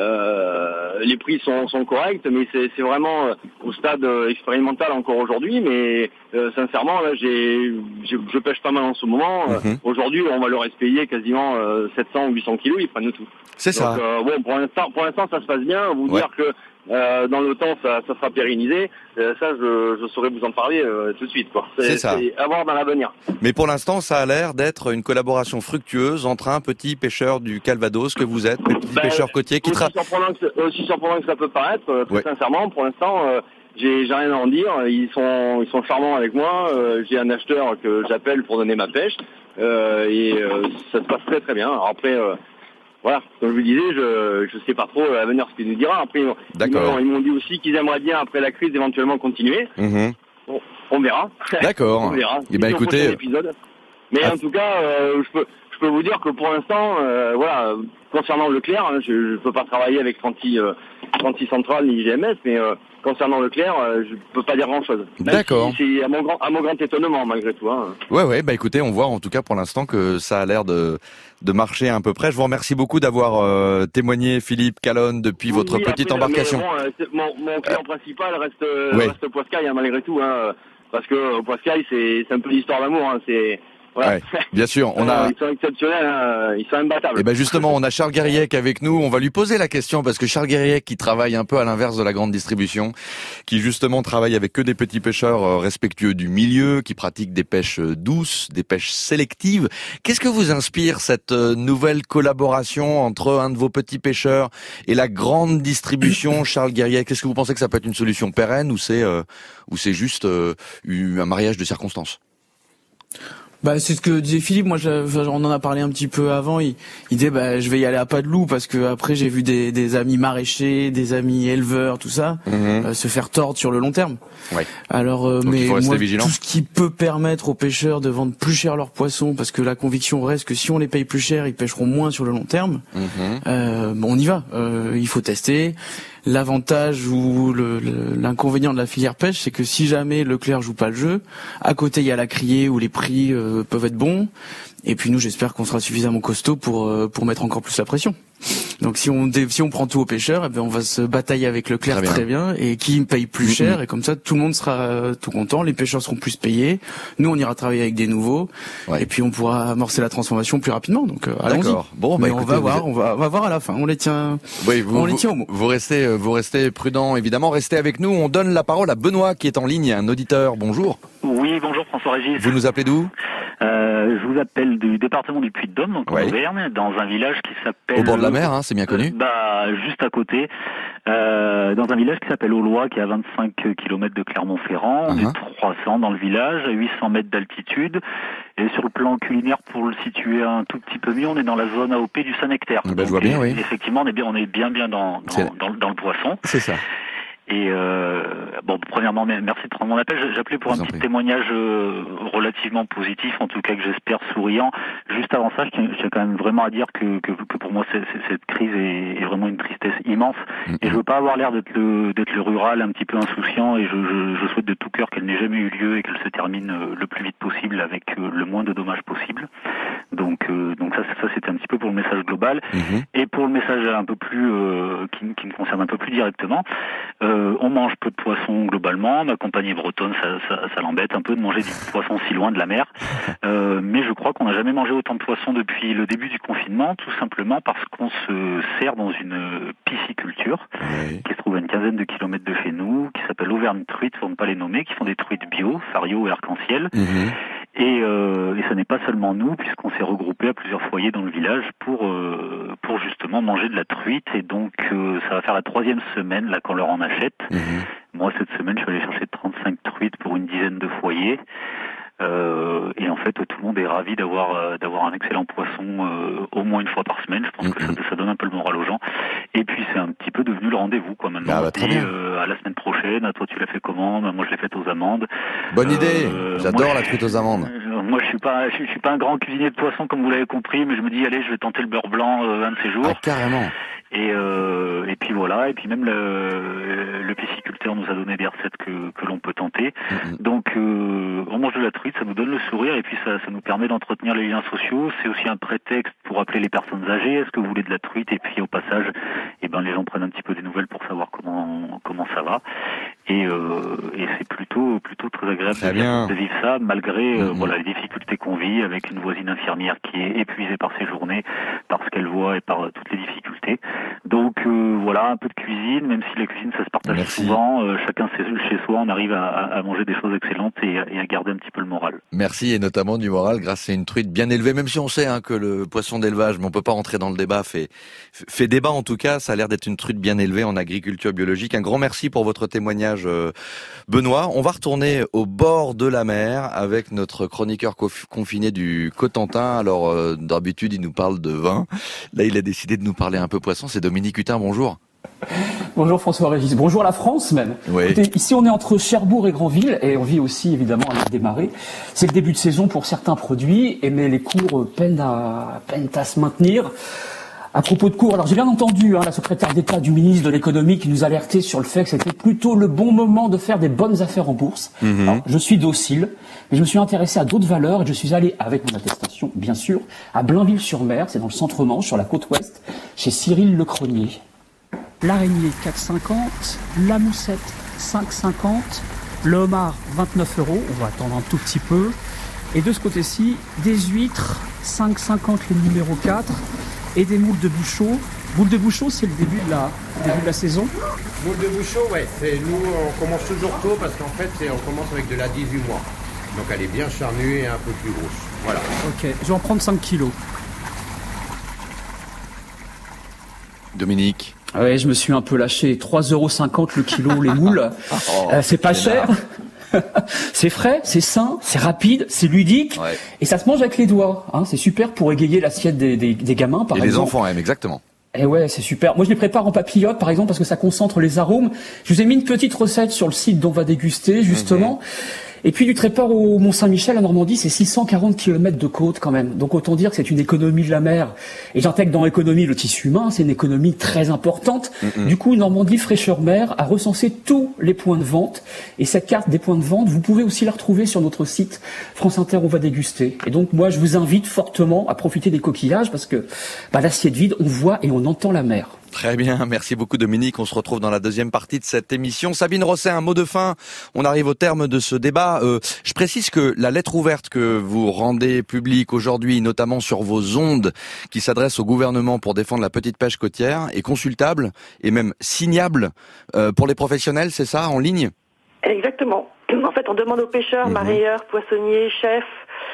euh, les prix sont sont corrects, mais c'est c'est vraiment au stade expérimental encore aujourd'hui. Mais euh, sincèrement, là, j'ai je, je pêche pas mal en ce moment. Uh-huh. Aujourd'hui, on va leur payer quasiment euh, sept cents ou huit cents kilos. Ils prennent tout. C'est ça. Donc, euh, bon, pour l'instant, pour l'instant, ça se passe bien. Vous ouais. dire que Euh, dans le temps, ça, ça sera pérennisé. Euh, ça, je, je saurais vous en parler euh, tout de suite. Quoi. C'est, c'est ça. C'est à voir dans l'avenir. Mais pour l'instant, ça a l'air d'être une collaboration fructueuse entre un petit pêcheur du Calvados que vous êtes, petit ben, pêcheur côtier qui travaille. Aussi surprenant que ça peut paraître, euh, très ouais. sincèrement, pour l'instant, euh, j'ai, j'ai rien à en dire. Ils sont, ils sont charmants avec moi. Euh, j'ai un acheteur que j'appelle pour donner ma pêche euh, et euh, ça se passe très très bien. Alors après. Euh, Voilà, comme je vous disais, je je sais pas trop à l'avenir ce qu'il nous dira. Après, ils m'ont, ils m'ont dit aussi qu'ils aimeraient bien après la crise éventuellement continuer. Mmh. Bon, on verra. D'accord. on verra. Et ben écoutez. Épisode. Mais ah. en tout cas, euh, je peux je peux vous dire que pour l'instant, euh, voilà, concernant Leclerc, hein, je ne peux pas travailler avec trente-six euh, trente-six Central ni G M S, mais euh, concernant Leclerc, euh, je peux pas dire grand-chose. D'accord. Si, c'est à mon grand à mon grand étonnement malgré tout. Hein. Ouais ouais, bah écoutez, on voit en tout cas pour l'instant que ça a l'air de de marcher à peu près. Je vous remercie beaucoup d'avoir euh, témoigné, Philippe Calonne, depuis oui, votre oui, petite après, embarcation. Bon, euh, mon, mon client euh, principal reste oui. reste Poiscaille hein, malgré tout, hein, parce que Poiscaille c'est c'est un peu l'histoire d'amour. Hein, c'est Voilà. Ouais, bien sûr, on a. Ils sont exceptionnels, hein, ils sont imbattables. Et ben justement, on a Charles Guériec avec nous. On va lui poser la question parce que Charles Guériec, qui travaille un peu à l'inverse de la grande distribution, qui justement travaille avec que des petits pêcheurs respectueux du milieu, qui pratiquent des pêches douces, des pêches sélectives. Qu'est-ce que vous inspire cette nouvelle collaboration entre un de vos petits pêcheurs et la grande distribution, Charles Guériec? Est-ce que vous pensez que ça peut être une solution pérenne ou c'est euh, ou c'est juste euh, un mariage de circonstances? Bah, c'est ce que disait Philippe. Moi, on en a parlé un petit peu avant. Il, il disait, bah, je vais y aller à pas de loup parce que après, j'ai vu des, des amis maraîchers, des amis éleveurs, tout ça, mmh. euh, se faire tordre sur le long terme. Ouais. Alors, euh, mais moi, tout ce qui peut permettre aux pêcheurs de vendre plus cher leurs poissons, parce que la conviction reste que si on les paye plus cher, ils pêcheront moins sur le long terme. Mmh. Euh, bon, on y va. Euh, il faut tester. L'avantage ou le, le, l'inconvénient de la filière pêche, c'est que si jamais Leclerc joue pas le jeu, à côté il y a la criée où les prix euh, peuvent être bons. Et puis nous, j'espère qu'on sera suffisamment costaud pour euh, pour mettre encore plus la pression. Donc si on si on prend tout aux pêcheurs, eh ben on va se batailler avec Leclerc très bien, très bien et qui paye plus cher, mmh. et comme ça tout le monde sera tout content, les pêcheurs seront plus payés, nous on ira travailler avec des nouveaux, ouais. et puis on pourra amorcer la transformation plus rapidement. Donc euh, allons-y. D'accord. Bon, bah, mais écoutez, on va voir, êtes... on va on va voir à la fin. On les tient, oui, vous, on les vous, tient au mot. Vous restez vous restez prudent évidemment, restez avec nous. On donne la parole à Benoît qui est en ligne, un auditeur. Bonjour. Oui, bonjour François Régis. Vous nous appelez d'où? Euh, je vous appelle du département du Puy-de-Dôme, donc en ouais. Auvergne, dans un village qui s'appelle... Au bord de la mer, hein, c'est bien connu. Euh, bah, juste à côté, euh, dans un village qui s'appelle Aulois, qui est à vingt-cinq kilomètres de Clermont-Ferrand. On uh-huh. est trois cents dans le village, à huit cents mètres d'altitude. Et sur le plan culinaire, pour le situer un tout petit peu mieux, on est dans la zone A O P du Saint-Nectaire. Ben, je vois bien, oui. Effectivement, on est bien, on est bien, bien dans, dans, dans, dans le poisson. C'est ça. Et euh, bon, premièrement, merci de prendre mon appel. J'appelais pour un petit témoignage euh, relativement positif, en tout cas que j'espère souriant. Juste avant ça, je tiens, je tiens quand même vraiment à dire que, que, que pour moi, c'est, c'est, cette crise est, est vraiment une tristesse immense. Mm-hmm. Et je veux pas avoir l'air d'être le, d'être le rural un petit peu insouciant. Et je, je, je souhaite de tout cœur qu'elle n'ait jamais eu lieu et qu'elle se termine le plus vite possible avec le moins de dommages possible. Donc, euh, donc ça, ça c'était un petit peu pour le message global. Mm-hmm. Et pour le message un peu plus euh, qui, qui me concerne un peu plus directement. Euh, Euh, on mange peu de poissons globalement. Ma compagnie bretonne, ça, ça, ça l'embête un peu de manger du poisson si loin de la mer. Euh, mais je crois qu'on n'a jamais mangé autant de poissons depuis le début du confinement, tout simplement parce qu'on se sert dans une pisciculture oui. qui se trouve à une quinzaine de kilomètres de chez nous, qui s'appelle Auvergne Truite, pour ne pas les nommer, qui font des truites bio, Fario et Arc-en-Ciel. Mmh. Et, euh, et ce n'est pas seulement nous, puisqu'on s'est regroupé à plusieurs foyers dans le village pour euh, pour justement manger de la truite. Et donc euh, ça va faire la troisième semaine là qu'on leur en achète. Mmh. Moi cette semaine je suis allé chercher trente-cinq truites pour une dizaine de foyers. Euh, et en fait tout le monde est ravi d'avoir euh, d'avoir un excellent poisson euh, au moins une fois par semaine. Je pense mmh. que ça, ça donne un peu le moral aux gens. Et puis c'est un petit peu devenu le rendez-vous quoi maintenant. Ah bah, très bien. Euh, à la semaine prochaine. À toi tu l'as fait comment? Moi je l'ai faite aux amandes. Bonne idée. Euh, J'adore moi, la truite aux amandes. Euh, moi je suis pas je, je suis pas un grand cuisinier de poisson comme vous l'avez compris, mais je me dis allez je vais tenter le beurre blanc euh, un de ces jours. Ah, carrément. Et euh, et puis voilà, et puis même le, le pisciculteur nous a donné des recettes que que l'on peut tenter. Mm-hmm. Donc euh, on mange de la truite, ça nous donne le sourire et puis ça ça nous permet d'entretenir les liens sociaux. C'est aussi un prétexte pour appeler les personnes âgées. Est-ce que vous voulez de la truite? Et puis au passage, eh ben les gens prennent un petit peu des nouvelles pour savoir comment comment ça va. Et euh, et c'est plutôt plutôt très agréable très de, de vivre ça malgré euh, mm-hmm. voilà les difficultés qu'on vit avec une voisine infirmière qui est épuisée par ses journées, par ce qu'elle voit et par euh, toutes les difficultés. Donc euh, voilà, un peu de cuisine, même si la cuisine ça se partage Merci. souvent, euh, chacun chez soi, on arrive à, à manger des choses excellentes et, et à garder un petit peu le moral. Merci, et notamment du moral grâce à une truite bien élevée, même si on sait hein, que le poisson d'élevage, mais on peut pas rentrer dans le débat, fait, fait débat en tout cas, ça a l'air d'être une truite bien élevée en agriculture biologique. Un grand merci pour votre témoignage euh, Benoît. On va retourner au bord de la mer avec notre chroniqueur confiné du Cotentin. Alors euh, d'habitude il nous parle de vin, là il a décidé de nous parler un peu poisson, c'est Dominique Hutin, bonjour. Bonjour François-Régis, bonjour la France même. Oui. Écoutez, ici on est entre Cherbourg et Granville et on vit aussi évidemment avec des marées. C'est le début de saison pour certains produits, mais les cours peinent à, peinent à se maintenir. À propos de cours, alors j'ai bien entendu hein, la secrétaire d'État du ministre de l'économie qui nous alertait sur le fait que c'était plutôt le bon moment de faire des bonnes affaires en bourse. Mmh. Alors, je suis docile, mais je me suis intéressé à d'autres valeurs et je suis allé, avec mon attestation bien sûr, à Blainville-sur-Mer, c'est dans le centre-Manche, sur la côte ouest, chez Cyril Lecronier. L'araignée quatre cinquante, la moussette cinq cinquante, le homard vingt-neuf euros, on va attendre un tout petit peu. Et de ce côté-ci, des huîtres cinq cinquante le numéro quatre et des moules de bouchot. Moules de bouchot, c'est le début de la, début de la saison. Moules de bouchot, ouais, c'est, nous on commence toujours tôt parce qu'en fait c'est, on commence avec de la dix-huit mois. Donc elle est bien charnue et un peu plus grosse. Voilà. Ok, je vais en prendre cinq kilos. Dominique. Ouais, je me suis un peu lâché. trois euros cinquante le kilo, les moules. Oh, euh, c'est pas c'est cher. C'est frais, c'est sain, c'est rapide, c'est ludique. Ouais. Et ça se mange avec les doigts. Hein, c'est super pour égayer l'assiette des, des, des gamins, par et exemple. Et les enfants aiment, exactement. Et ouais, c'est super. Moi, je les prépare en papillote, par exemple, parce que ça concentre les arômes. Je vous ai mis une petite recette sur le site dont on va déguster, justement. Mmh. Et puis du Tréport au Mont-Saint-Michel, en Normandie, c'est six cent quarante kilomètres de côte quand même. Donc autant dire que c'est une économie de la mer. Et j'intègre dans l'économie le tissu humain, c'est une économie très importante. Mm-hmm. Du coup, Normandie Fraîcheur Mer a recensé tous les points de vente. Et cette carte des points de vente, vous pouvez aussi la retrouver sur notre site France Inter, on va déguster. Et donc moi, je vous invite fortement à profiter des coquillages parce que bah, l'assiette vide, on voit et on entend la mer. Très bien, merci beaucoup Dominique. On se retrouve dans la deuxième partie de cette émission. Sabine Rosset, un mot de fin. On arrive au terme de ce débat. Euh, je précise que la lettre ouverte que vous rendez publique aujourd'hui, notamment sur vos ondes, qui s'adresse au gouvernement pour défendre la petite pêche côtière, est consultable et même signable euh, pour les professionnels, c'est ça, en ligne ? Exactement. En fait, on demande aux pêcheurs, mmh. mareyeurs, poissonniers, chefs,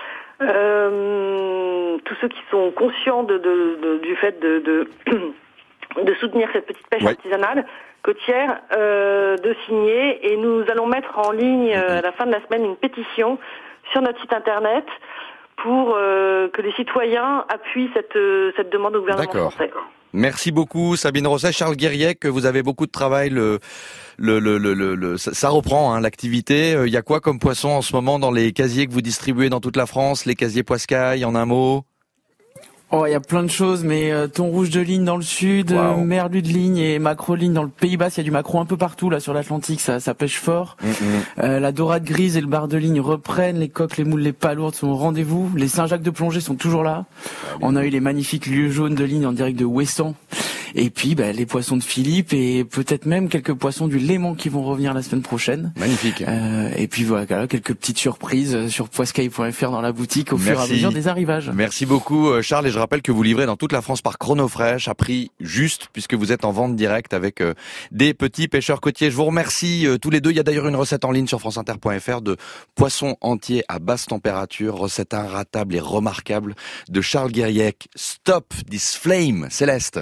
euh, Tous ceux qui sont conscients de, de, de, du fait de, de, de soutenir cette petite pêche ouais. artisanale côtière, euh, de signer. Et nous allons mettre en ligne euh, à la fin de la semaine une pétition sur notre site internet pour euh, que les citoyens appuient cette, euh, cette demande au gouvernement D'accord. français. Merci beaucoup Sabine Rosset. Charles Guériec, vous avez beaucoup de travail, le, le, le, le, le ça, ça reprend hein, l'activité. Il y a quoi comme poisson en ce moment dans les casiers que vous distribuez dans toute la France, les casiers poiscaille, en un mot? Oh, il y a plein de choses, mais euh, thon rouge de ligne dans le sud, wow. euh, merlu de ligne et maquereau de ligne dans le Pays Basque. Il y a du maquereau un peu partout là sur l'Atlantique, ça, ça pêche fort. Mm-hmm. Euh, la dorade grise et le bar de ligne reprennent. Les coques, les moules, les palourdes sont au rendez-vous. Les Saint-Jacques de plongée sont toujours là. On a eu les magnifiques lieux jaunes de ligne en direct de Ouessant. Et puis bah, les poissons de Philippe et peut-être même quelques poissons du Léman qui vont revenir la semaine prochaine. Magnifique. Euh, et puis voilà, quelques petites surprises sur poiscaille point f r dans la boutique au Merci. fur et à mesure des arrivages. Merci beaucoup Charles, et je rappelle que vous livrez dans toute la France par Chronofresh à prix juste puisque vous êtes en vente directe avec euh, des petits pêcheurs côtiers. Je vous remercie euh, tous les deux. Il y a d'ailleurs une recette en ligne sur france inter point f r de poissons entiers à basse température, recette inratable et remarquable de Charles Guériec. Stop this flame, Céleste.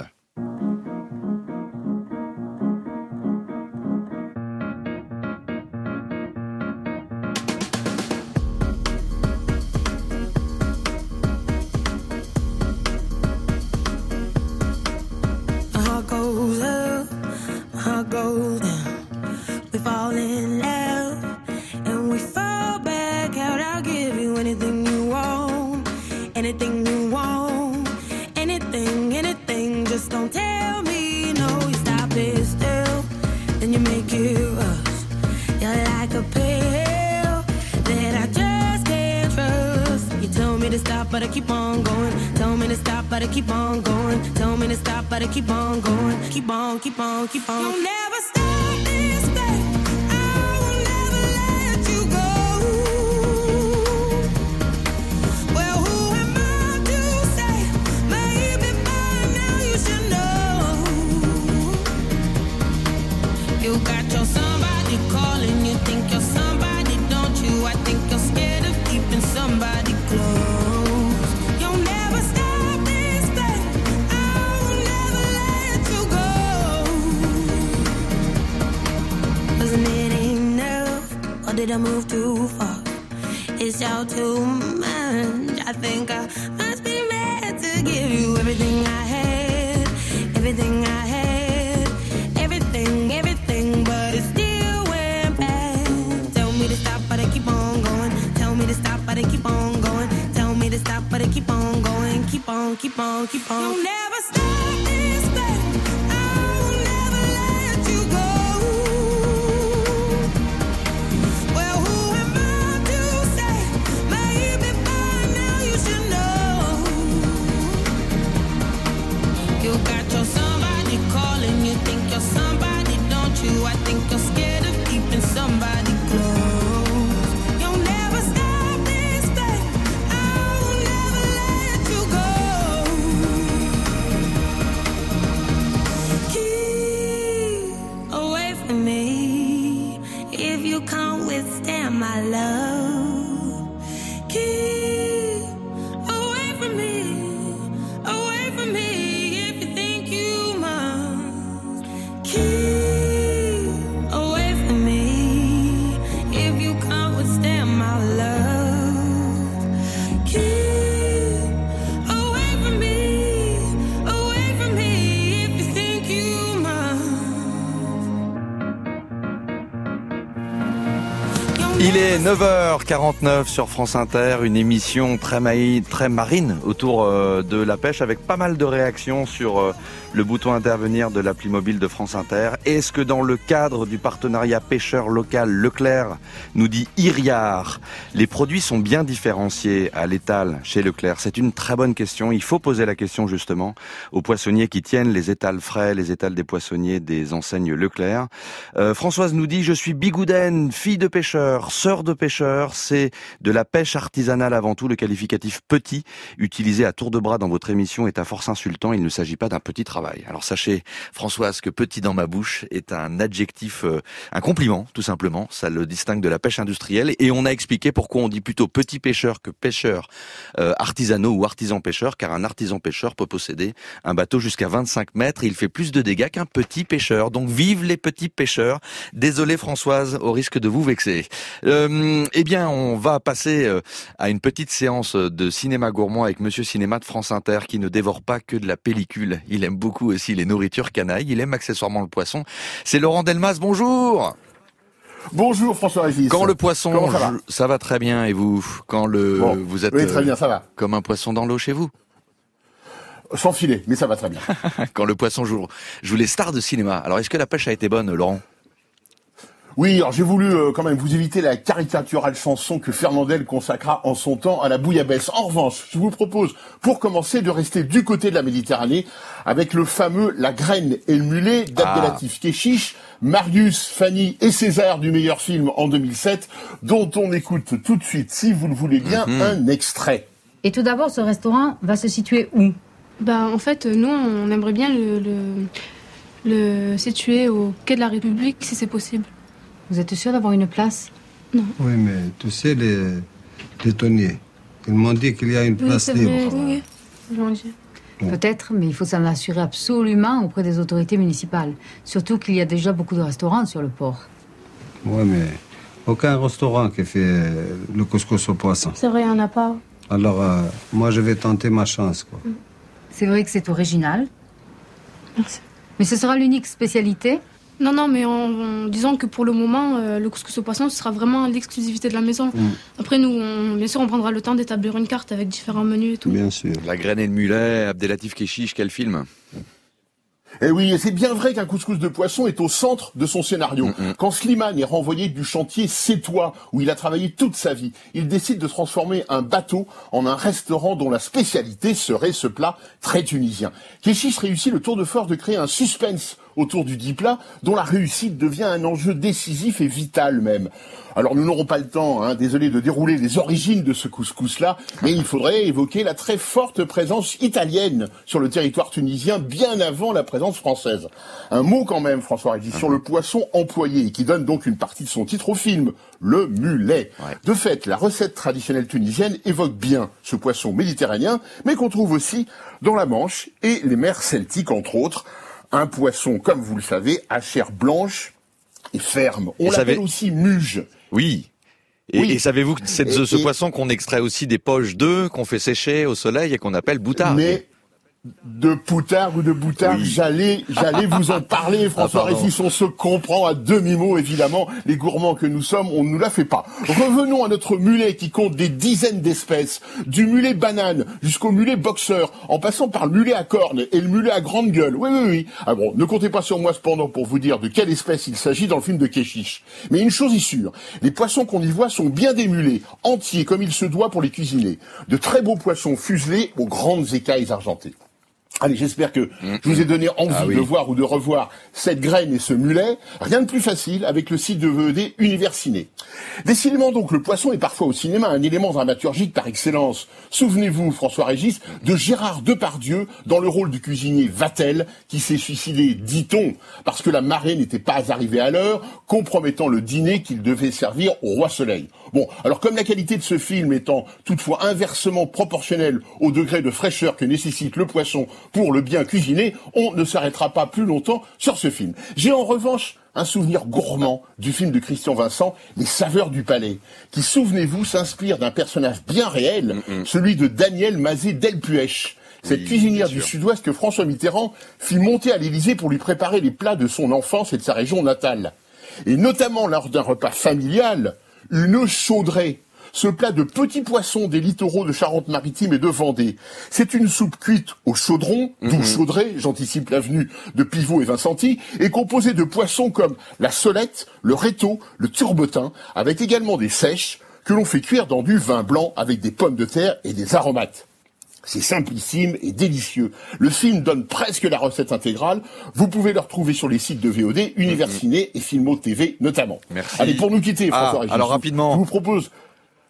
But I keep on going. Tell me to stop, but I keep on going. Tell me to stop, but I keep on going. Keep on, keep on, keep on. You'll never stop this thing. I will never let you go. Well, who am I to say? Maybe by now you should know. You got your somebody calling. You think you're somebody, don't you? I think you're scared of keeping somebody close. Did I move too far? It's all too much. I think I must be mad to give you everything I had, everything I had, everything, everything, but it still went bad. Tell me to stop, but I keep on going. Tell me to stop, but I keep on going. Tell me to stop, but I keep on going. Keep on, keep on, keep on. You'll never stop this thing. I think you're scared of keeping somebody close. You'll never stop this thing. I will never let you go. Keep away from me if you can't withstand my love. Keep away from me, away from me if you think you must. Keep Il est neuf heures quarante-neuf sur France Inter, une émission très, maï, très marine autour euh, de la pêche avec pas mal de réactions sur euh, le bouton intervenir de l'appli mobile de France Inter. Est-ce que dans le cadre du partenariat pêcheur local Leclerc, nous dit Iriard, les produits sont bien différenciés à l'étal chez Leclerc? C'est une très bonne question. Il faut poser la question justement aux poissonniers qui tiennent les étals frais, les étals des poissonniers des enseignes Leclerc. Euh, Françoise nous dit « Je suis bigoudaine, fille de pêcheur, sœur de pêcheur, c'est de la pêche artisanale avant tout. Le qualificatif petit, utilisé à tour de bras dans votre émission, est à force insultant. Il ne s'agit pas d'un petit travail. travail. Alors sachez, Françoise, que petit dans ma bouche est un adjectif, euh, un compliment, tout simplement. Ça le distingue de la pêche industrielle. Et on a expliqué pourquoi on dit plutôt petit pêcheur que pêcheur euh, artisanaux ou artisan pêcheur, car un artisan pêcheur peut posséder un bateau jusqu'à vingt-cinq mètres et il fait plus de dégâts qu'un petit pêcheur. Donc vive les petits pêcheurs. Désolé Françoise, au risque de vous vexer. Euh, eh bien, on va passer euh, à une petite séance de cinéma gourmand avec Monsieur Cinéma de France Inter qui ne dévore pas que de la pellicule. Il aime beaucoup aussi les nourritures canailles. Il aime accessoirement le poisson. C'est Laurent Delmas, bonjour. Bonjour François Régis. Quand le poisson, Comment ça va, je, ça va très bien, et vous? Quand le, bon, vous êtes oui, très bien, ça va. Comme un poisson dans l'eau chez vous? Sans filet, mais ça va très bien. Quand le poisson joue, joue les stars de cinéma. Alors est-ce que la pêche a été bonne, Laurent? Oui, alors j'ai voulu euh, quand même vous éviter la caricaturale chanson que Fernandel consacra en son temps à la bouillabaisse. En revanche, je vous propose, pour commencer, de rester du côté de la Méditerranée avec le fameux La Graine et le Mulet d'Abdelatif ah. Kechiche, Marius, Fanny et César du meilleur film en deux mille sept, dont on écoute tout de suite, si vous le voulez bien, mm-hmm. un extrait. Et tout d'abord, ce restaurant va se situer où? Bah, en fait, nous, on aimerait bien le, le, le situer au quai de la République, si c'est possible. Vous êtes sûr d'avoir une place? Non. Oui, mais tu sais, les, les tonniers, ils m'ont dit qu'il y a une oui, place libre. Oui, oui. Peut-être, mais il faut s'en assurer absolument auprès des autorités municipales. Surtout qu'il y a déjà beaucoup de restaurants sur le port. Oui, mais aucun restaurant qui fait le couscous au poisson. C'est vrai, il n'y en a pas. Alors, euh, moi, je vais tenter ma chance, quoi. C'est vrai que c'est original. Merci. Mais ce sera l'unique spécialité? Non, non, mais en, en disant que pour le moment, euh, le couscous au poisson, ce sera vraiment l'exclusivité de la maison. Mm. Après, nous, on, bien sûr, on prendra le temps d'établir une carte avec différents menus et tout. Bien sûr. La Graine et le Mulet, Abdelatif Kechiche, quel film? Eh oui, et c'est bien vrai qu'un couscous de poisson est au centre de son scénario. Mm-hmm. Quand Slimane est renvoyé du chantier Sétois, où il a travaillé toute sa vie, il décide de transformer un bateau en un restaurant dont la spécialité serait ce plat très tunisien. Kechiche réussit le tour de force de créer un suspense autour du dit plat, dont la réussite devient un enjeu décisif et vital même. Alors nous n'aurons pas le temps, hein, désolé, de dérouler les origines de ce couscous-là, mais il faudrait évoquer la très forte présence italienne sur le territoire tunisien, bien avant la présence française. Un mot quand même, François Régis, sur le poisson employé, qui donne donc une partie de son titre au film, le mulet. Ouais. De fait, la recette traditionnelle tunisienne évoque bien ce poisson méditerranéen, mais qu'on trouve aussi dans la Manche et les mers celtiques, entre autres. Un poisson, comme vous le savez, à chair blanche et ferme. On et l'appelle savez... aussi muge. Oui. Et, oui. et savez-vous que c'est de ce et... poisson qu'on extrait aussi des poches d'œufs, qu'on fait sécher au soleil et qu'on appelle boutard? Mais de poutard ou de boutard, oui. j'allais, j'allais vous en parler, François ah, Régis, on se comprend à demi-mot, évidemment, les gourmands que nous sommes, on ne nous la fait pas. Revenons à notre mulet qui compte des dizaines d'espèces, du mulet banane jusqu'au mulet boxeur, en passant par le mulet à cornes et le mulet à grande gueule. Oui, oui, oui. Ah bon, ne comptez pas sur moi cependant pour vous dire de quelle espèce il s'agit dans le film de Kechiche. Mais une chose est sûre, les poissons qu'on y voit sont bien des mulets, entiers comme il se doit pour les cuisiner. De très beaux poissons fuselés aux grandes écailles argentées. Allez, j'espère que je vous ai donné envie ah oui. de voir ou de revoir cette graine et ce mulet. Rien de plus facile avec le site de V E D Univers Ciné. Décidément donc, le poisson est parfois au cinéma un élément dramaturgique par excellence. Souvenez-vous, François Régis, de Gérard Depardieu dans le rôle du cuisinier Vatel, qui s'est suicidé, dit-on, parce que la marée n'était pas arrivée à l'heure, compromettant le dîner qu'il devait servir au roi Soleil. Bon, alors comme la qualité de ce film étant toutefois inversement proportionnelle au degré de fraîcheur que nécessite le poisson pour le bien cuisiner, on ne s'arrêtera pas plus longtemps sur ce film. J'ai en revanche un souvenir gourmand du film de Christian Vincent, Les Saveurs du Palais, qui, souvenez-vous, s'inspire d'un personnage bien réel, mm-hmm. celui de Daniel Mazet Delpuech, cette oui, cuisinière du Sud-Ouest que François Mitterrand fit monter à l'Élysée pour lui préparer les plats de son enfance et de sa région natale. Et notamment lors d'un repas familial, une chaudrée. Ce plat de petits poissons des littoraux de Charente-Maritime et de Vendée. C'est une soupe cuite au chaudron, d'où mmh. chaudrée, j'anticipe l'avenue de Pivot et Vincenti, et composée de poissons comme la solette, le réteau, le turbotin, avec également des sèches que l'on fait cuire dans du vin blanc avec des pommes de terre et des aromates. C'est simplissime et délicieux. Le film donne presque la recette intégrale. Vous pouvez le retrouver sur les sites de V O D, Univers Ciné et Filmo T V notamment. Merci. Allez, pour nous quitter, François ah, Régis, alors rapidement, je vous propose...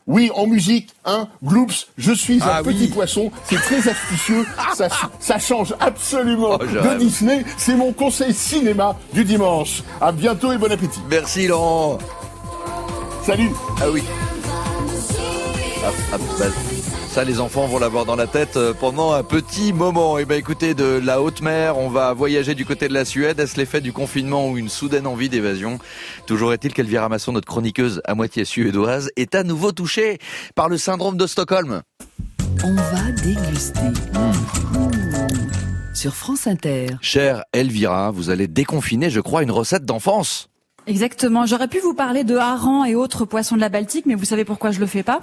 Oui, en musique, hein, Gloops, je suis Ah un oui. petit poisson, c'est très astucieux, ça, ça change absolument Oh, je de rêve. Disney, c'est mon conseil cinéma du dimanche. À bientôt et bon appétit. Merci Laurent. Salut. Ah oui. Ah, ah, bah, ça, les enfants vont l'avoir dans la tête euh, pendant un petit moment. Et ben, écoutez, de la haute mer, on va voyager du côté de la Suède. Est-ce l'effet du confinement ou une soudaine envie d'évasion? Toujours est-il qu'Elvira Masson, notre chroniqueuse à moitié suédoise, est à nouveau touchée par le syndrome de Stockholm. On va déguster. Mmh. Sur France Inter. Chère Elvira, vous allez déconfiner, je crois, une recette d'enfance. Exactement. J'aurais pu vous parler de harengs et autres poissons de la Baltique, mais vous savez pourquoi je le fais pas?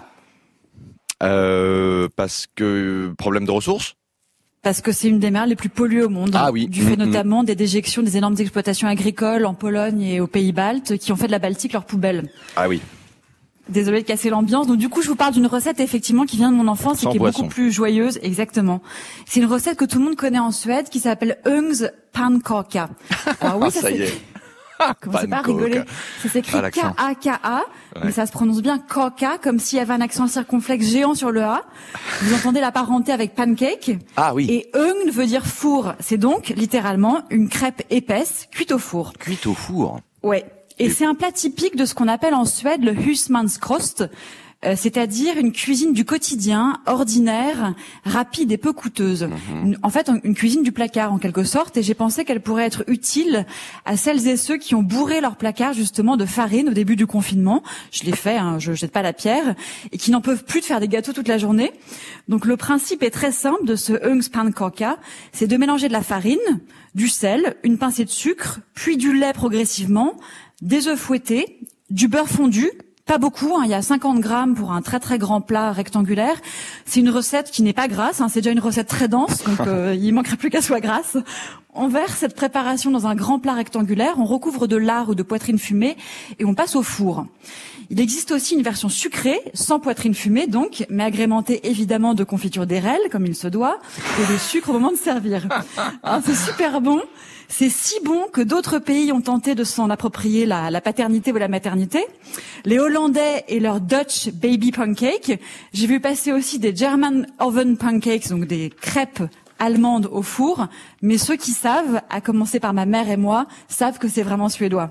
Euh, parce que problème de ressources. Parce que c'est une des mers les plus polluées au monde. Ah oui. Du fait Mmh, notamment des déjections des énormes exploitations agricoles en Pologne et aux pays baltes qui ont fait de la Baltique leur poubelle. Ah oui. Désolée de casser l'ambiance. Donc du coup, je vous parle d'une recette effectivement qui vient de mon enfance Sans et qui est poisson. beaucoup plus joyeuse. Exactement. C'est une recette que tout le monde connaît en Suède qui s'appelle Ugns Pannkaka. Alors oui, ça, ça y c'est... est. Commencez pas à Pannkaka. rigoler. Ça s'écrit Ah, l'accent. K A K A, Ouais. mais ça se prononce bien Kaka, comme s'il y avait un accent circonflexe géant sur le A. Vous entendez la parenté avec pancake. Ah oui. Et ugn veut dire four. C'est donc, littéralement, une crêpe épaisse, cuite au four. Cuite au four. Ouais. Et, Et- c'est un plat typique de ce qu'on appelle en Suède le husmanskost, euh, c'est-à-dire une cuisine du quotidien, ordinaire, rapide et peu coûteuse. Mhm. Une- en fait, une cuisine du placard en quelque sorte, et j'ai pensé qu'elle pourrait être utile à celles et ceux qui ont bourré leur placard justement de farine au début du confinement. Je l'ai fait, hein, je jette pas la pierre, et qui n'en peuvent plus de faire des gâteaux toute la journée. Donc le principe est très simple de ce Ugns Pannkaka, c'est de mélanger de la farine, du sel, une pincée de sucre, puis du lait progressivement, des œufs fouettés, du beurre fondu, pas beaucoup, hein, il y a cinquante grammes pour un très très grand plat rectangulaire. C'est une recette qui n'est pas grasse, hein, c'est déjà une recette très dense, donc euh, il manquerait plus qu'elle soit grasse. On verse cette préparation dans un grand plat rectangulaire, on recouvre de lard ou de poitrine fumée et on passe au four. Il existe aussi une version sucrée, sans poitrine fumée donc, mais agrémentée évidemment de confiture d'érel, comme il se doit, et de sucre au moment de servir. Alors, c'est super bon. C'est si bon que d'autres pays ont tenté de s'en approprier la, la paternité ou la maternité. Les Hollandais et leur Dutch Baby Pancake. J'ai vu passer aussi des German Oven Pancakes, donc des crêpes allemandes au four. Mais ceux qui savent, à commencer par ma mère et moi, savent que c'est vraiment suédois.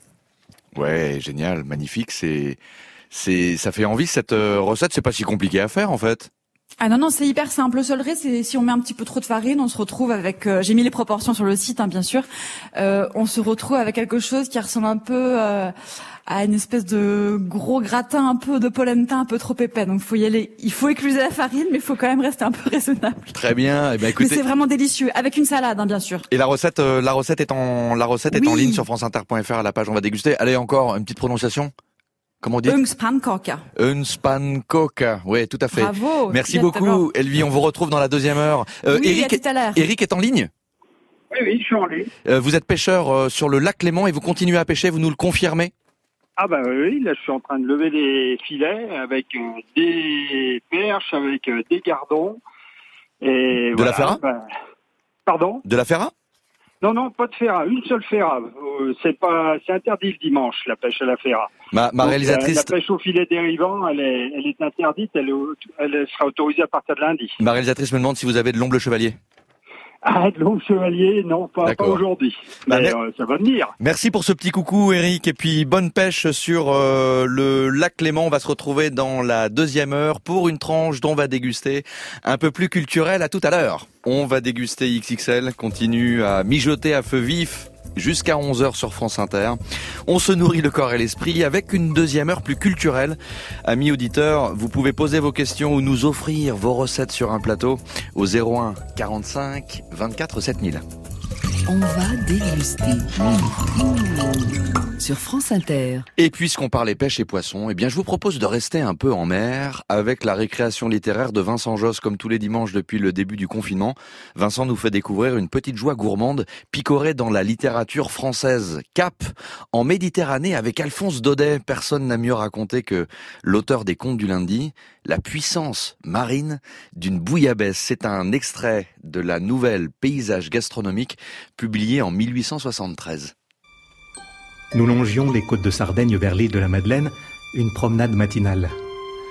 Ouais, génial, magnifique. C'est, c'est, ça fait envie cette euh, recette. C'est pas si compliqué à faire en fait. Ah non, non, c'est hyper simple. Le seul risque, c'est si on met un petit peu trop de farine, on se retrouve avec... Euh, j'ai mis les proportions sur le site, hein, bien sûr. Euh, on se retrouve avec quelque chose qui ressemble un peu euh, à une espèce de gros gratin, un peu de polenta, un peu trop épais. Donc, faut y aller. Il faut écluser la farine, mais il faut quand même rester un peu raisonnable. Très bien. Eh ben, Mais écoutez. c'est vraiment délicieux, avec une salade, hein, bien sûr. Et la recette, euh, la recette est en, la recette est Oui. en ligne sur franceinter point f r à la page On va déguster. Allez, encore une petite prononciation. Comment on dit? Ugns Pannkaka. Ugns Pannkaka. Ouais, tout à fait. Bravo. Merci Bien, beaucoup, d'abord. Elvie. On vous retrouve dans la deuxième heure. Euh, Oui, Eric, à tout à l'heure. Eric est en ligne. Oui, oui, je suis en ligne. Euh, vous êtes pêcheur euh, sur le lac Léman et vous continuez à pêcher. Vous nous le confirmez? Ah bah oui, là je suis en train de lever des filets avec euh, des perches, avec euh, des gardons. Et De voilà, la ferra bah, Pardon? De la ferra? Non, non, pas de ferra, une seule ferra. Euh, c'est pas, c'est interdit le dimanche, la pêche à la ferra. Ma, ma Donc, réalisatrice, euh, la pêche au filet dérivant, elle est, elle est interdite, elle, est, au- elle sera autorisée à partir de lundi. ma réalisatrice me demande si vous avez de l'omble chevalier. Ah, de l'eau chevalier, non, pas, pas D'accord. aujourd'hui. Bah, Mais mais- euh, ça va venir. Merci pour ce petit coucou, Eric, et puis bonne pêche sur euh, le lac Léman. On va se retrouver dans la deuxième heure pour une tranche dont on va déguster un peu plus culturel. À tout à l'heure. On va déguster X X L, continue à mijoter à feu vif jusqu'à onze heures sur France Inter. On se nourrit le corps et l'esprit avec une deuxième heure plus culturelle. Amis auditeurs, vous pouvez poser vos questions ou nous offrir vos recettes sur un plateau au zéro un quarante-cinq vingt-quatre sept mille. On va déguster. Mmh. Sur France Inter. Et puisqu'on parlait pêche et poisson, eh bien je vous propose de rester un peu en mer avec la récréation littéraire de Vincent Josse comme tous les dimanches depuis le début du confinement. Vincent nous fait découvrir une petite joie gourmande picorée dans la littérature française. Cap en Méditerranée avec Alphonse Daudet. Personne n'a mieux raconté que l'auteur des Contes du lundi. La puissance marine d'une bouillabaisse. C'est un extrait de la nouvelle Paysage gastronomique publiée en mille huit cent soixante-treize. Nous longions les côtes de Sardaigne vers l'île de la Madeleine, une promenade matinale.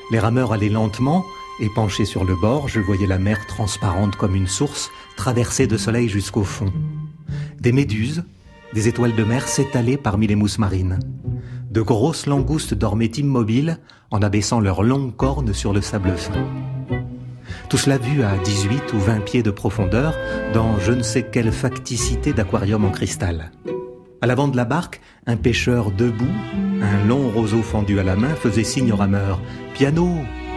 Les rameurs allaient lentement, et penché sur le bord, je voyais la mer transparente comme une source, traversée de soleil jusqu'au fond. Des méduses, des étoiles de mer s'étalaient parmi les mousses marines. De grosses langoustes dormaient immobiles en abaissant leurs longues cornes sur le sable fin. Tout cela vu à dix-huit ou vingt pieds de profondeur dans je ne sais quelle facticité d'aquarium en cristal. À l'avant de la barque, un pêcheur debout, un long roseau fendu à la main, faisait signe aux rameurs « Piano, piano !»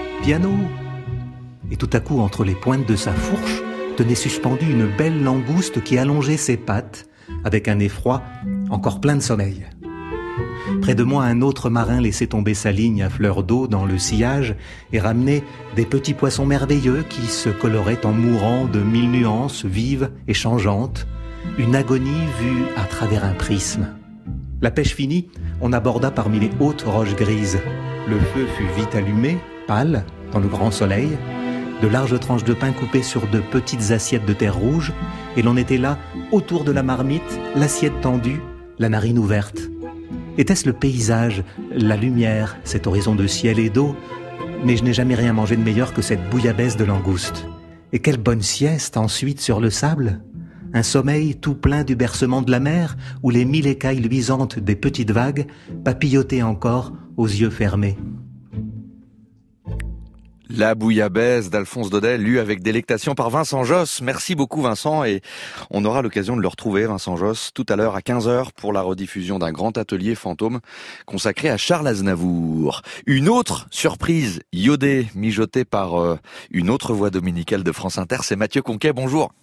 Et tout à coup, entre les pointes de sa fourche, tenait suspendue une belle langouste qui allongeait ses pattes, avec un effroi encore plein de sommeil. Près de moi, un autre marin laissait tomber sa ligne à fleur d'eau dans le sillage et ramenait des petits poissons merveilleux qui se coloraient en mourant de mille nuances vives et changeantes, une agonie vue à travers un prisme. La pêche finie, on aborda parmi les hautes roches grises. Le feu fut vite allumé, pâle, dans le grand soleil, de larges tranches de pain coupées sur de petites assiettes de terre rouge, et l'on était là, autour de la marmite, l'assiette tendue, la narine ouverte. Était-ce le paysage, la lumière, cet horizon de ciel et d'eau? Mais je n'ai jamais rien mangé de meilleur que cette bouillabaisse de langouste. Et quelle bonne sieste ensuite sur le sable! Un sommeil tout plein du bercement de la mer, où les mille écailles luisantes des petites vagues papillotaient encore aux yeux fermés. La bouillabaisse d'Alphonse Daudet, lue avec délectation par Vincent Josse. Merci beaucoup Vincent, et on aura l'occasion de le retrouver, Vincent Josse, tout à l'heure à quinze heures pour la rediffusion d'un grand atelier fantôme consacré à Charles Aznavour. Une autre surprise iodée, mijotée par euh, une autre voix dominicale de France Inter, c'est Mathieu Conquet, bonjour.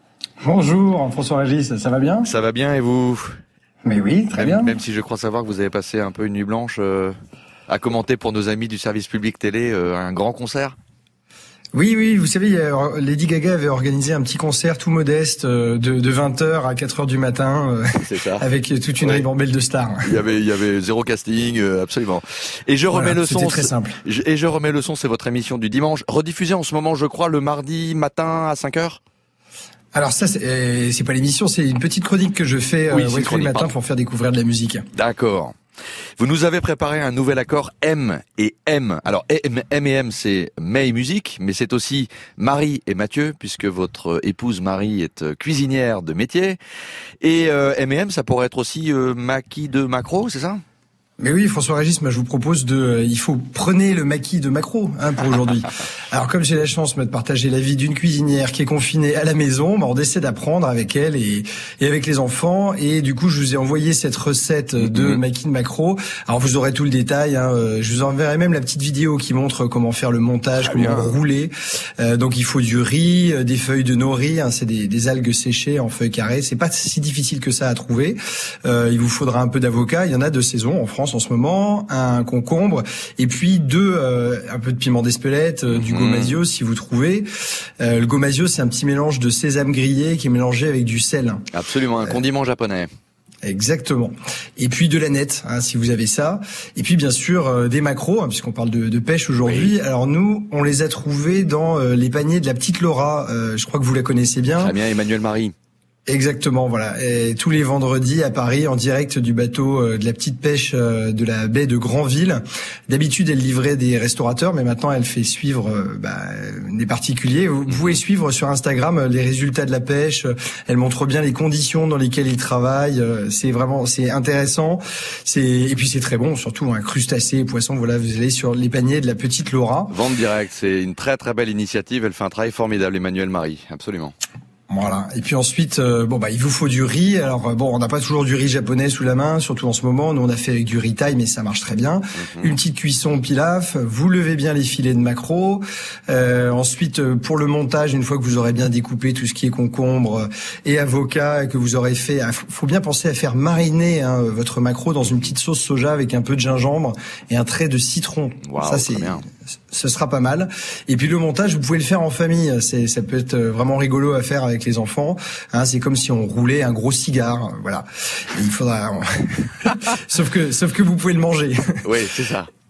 Bonjour François-Régis, ça va bien? Ça va bien et vous? Mais oui, très même, bien. Même si je crois savoir que vous avez passé un peu une nuit blanche... Euh... à commenter pour nos amis du service public télé euh, un grand concert. Oui, oui, vous savez, Lady Gaga avait organisé un petit concert tout modeste euh, de, de vingt heures à quatre heures du matin, euh, c'est ça. Avec toute une ouais. ribambelle de stars. Il y avait, il y avait zéro casting, euh, absolument. Et je remets voilà, le son. C'était très simple. Je, et je remets le son, c'est votre émission du dimanche, rediffusée en ce moment, je crois, le mardi matin à cinq heures. Alors ça, c'est, c'est pas l'émission, c'est une petite chronique que je fais oui, euh, ouais, tous les matins pour faire découvrir de la musique. D'accord. Vous nous avez préparé un nouvel accord M et M. Alors M, M et M, c'est May Musique, mais c'est aussi Marie et Mathieu, puisque votre épouse Marie est cuisinière de métier. Et euh, M et M, ça pourrait être aussi euh, maquis de maquereau, c'est ça ? Mais oui, François-Régis, moi je vous propose de, euh, il faut prenez le maquis de maquereau hein, pour aujourd'hui. Alors comme j'ai la chance moi, de partager la vie d'une cuisinière qui est confinée à la maison, bah, on essaie d'apprendre avec elle et, et avec les enfants. Et du coup, je vous ai envoyé cette recette de mmh. maquis de maquereau. Alors vous aurez tout le détail. Hein, je vous enverrai même la petite vidéo qui montre comment faire le montage, Très comment bien. rouler. Euh, donc il faut du riz, des feuilles de nori. Hein, c'est des, des algues séchées en feuilles carrées. C'est pas si difficile que ça à trouver. Euh, il vous faudra un peu d'avocat. Il y en a de saison en France en ce moment, un concombre et puis deux euh, un peu de piment d'Espelette, euh, du mmh. gomasio si vous trouvez. Euh, le gomasio, c'est un petit mélange de sésame grillé qui est mélangé avec du sel. Absolument, un condiment euh, japonais. Exactement. Et puis de l'aneth, hein, si vous avez ça. Et puis bien sûr euh, des maquereaux, hein, puisqu'on parle de, de pêche aujourd'hui. Oui. Alors nous, on les a trouvés dans euh, les paniers de la petite Laura. Euh, je crois que vous la connaissez bien. Très bien, Emmanuel Marie. Exactement, voilà. Et tous les vendredis à Paris, en direct du bateau euh, de la petite pêche euh, de la baie de Granville. D'habitude, elle livrait des restaurateurs, mais maintenant, elle fait suivre euh, bah, des particuliers. Vous pouvez suivre sur Instagram euh, les résultats de la pêche. Elle montre bien les conditions dans lesquelles ils travaillent. Euh, c'est vraiment, c'est intéressant. C'est et puis c'est très bon, surtout un hein, crustacé, poisson. Voilà, vous allez sur les paniers de la petite Laura. Vente directe, c'est une très très belle initiative. Elle fait un travail formidable, Emmanuel Marie. Absolument. Voilà. Et puis ensuite, euh, bon bah il vous faut du riz. Alors bon, on n'a pas toujours du riz japonais sous la main, surtout en ce moment. Nous on a fait avec du riz thaï, mais ça marche très bien. Mm-hmm. Une petite cuisson pilaf. Vous levez bien les filets de maquereau. Euh, ensuite, pour le montage, une fois que vous aurez bien découpé tout ce qui est concombre et avocat, et que vous aurez fait, faut bien penser à faire mariner hein, votre maquereau dans une petite sauce soja avec un peu de gingembre et un trait de citron. Wow, ça c'est bien. Ce sera pas mal. Et puis le montage, vous pouvez le faire en famille. C'est, ça peut être vraiment rigolo à faire avec les enfants. Hein, c'est comme si on roulait un gros cigare. Voilà. Et il faudra. sauf que, sauf que vous pouvez le manger. Oui, c'est ça.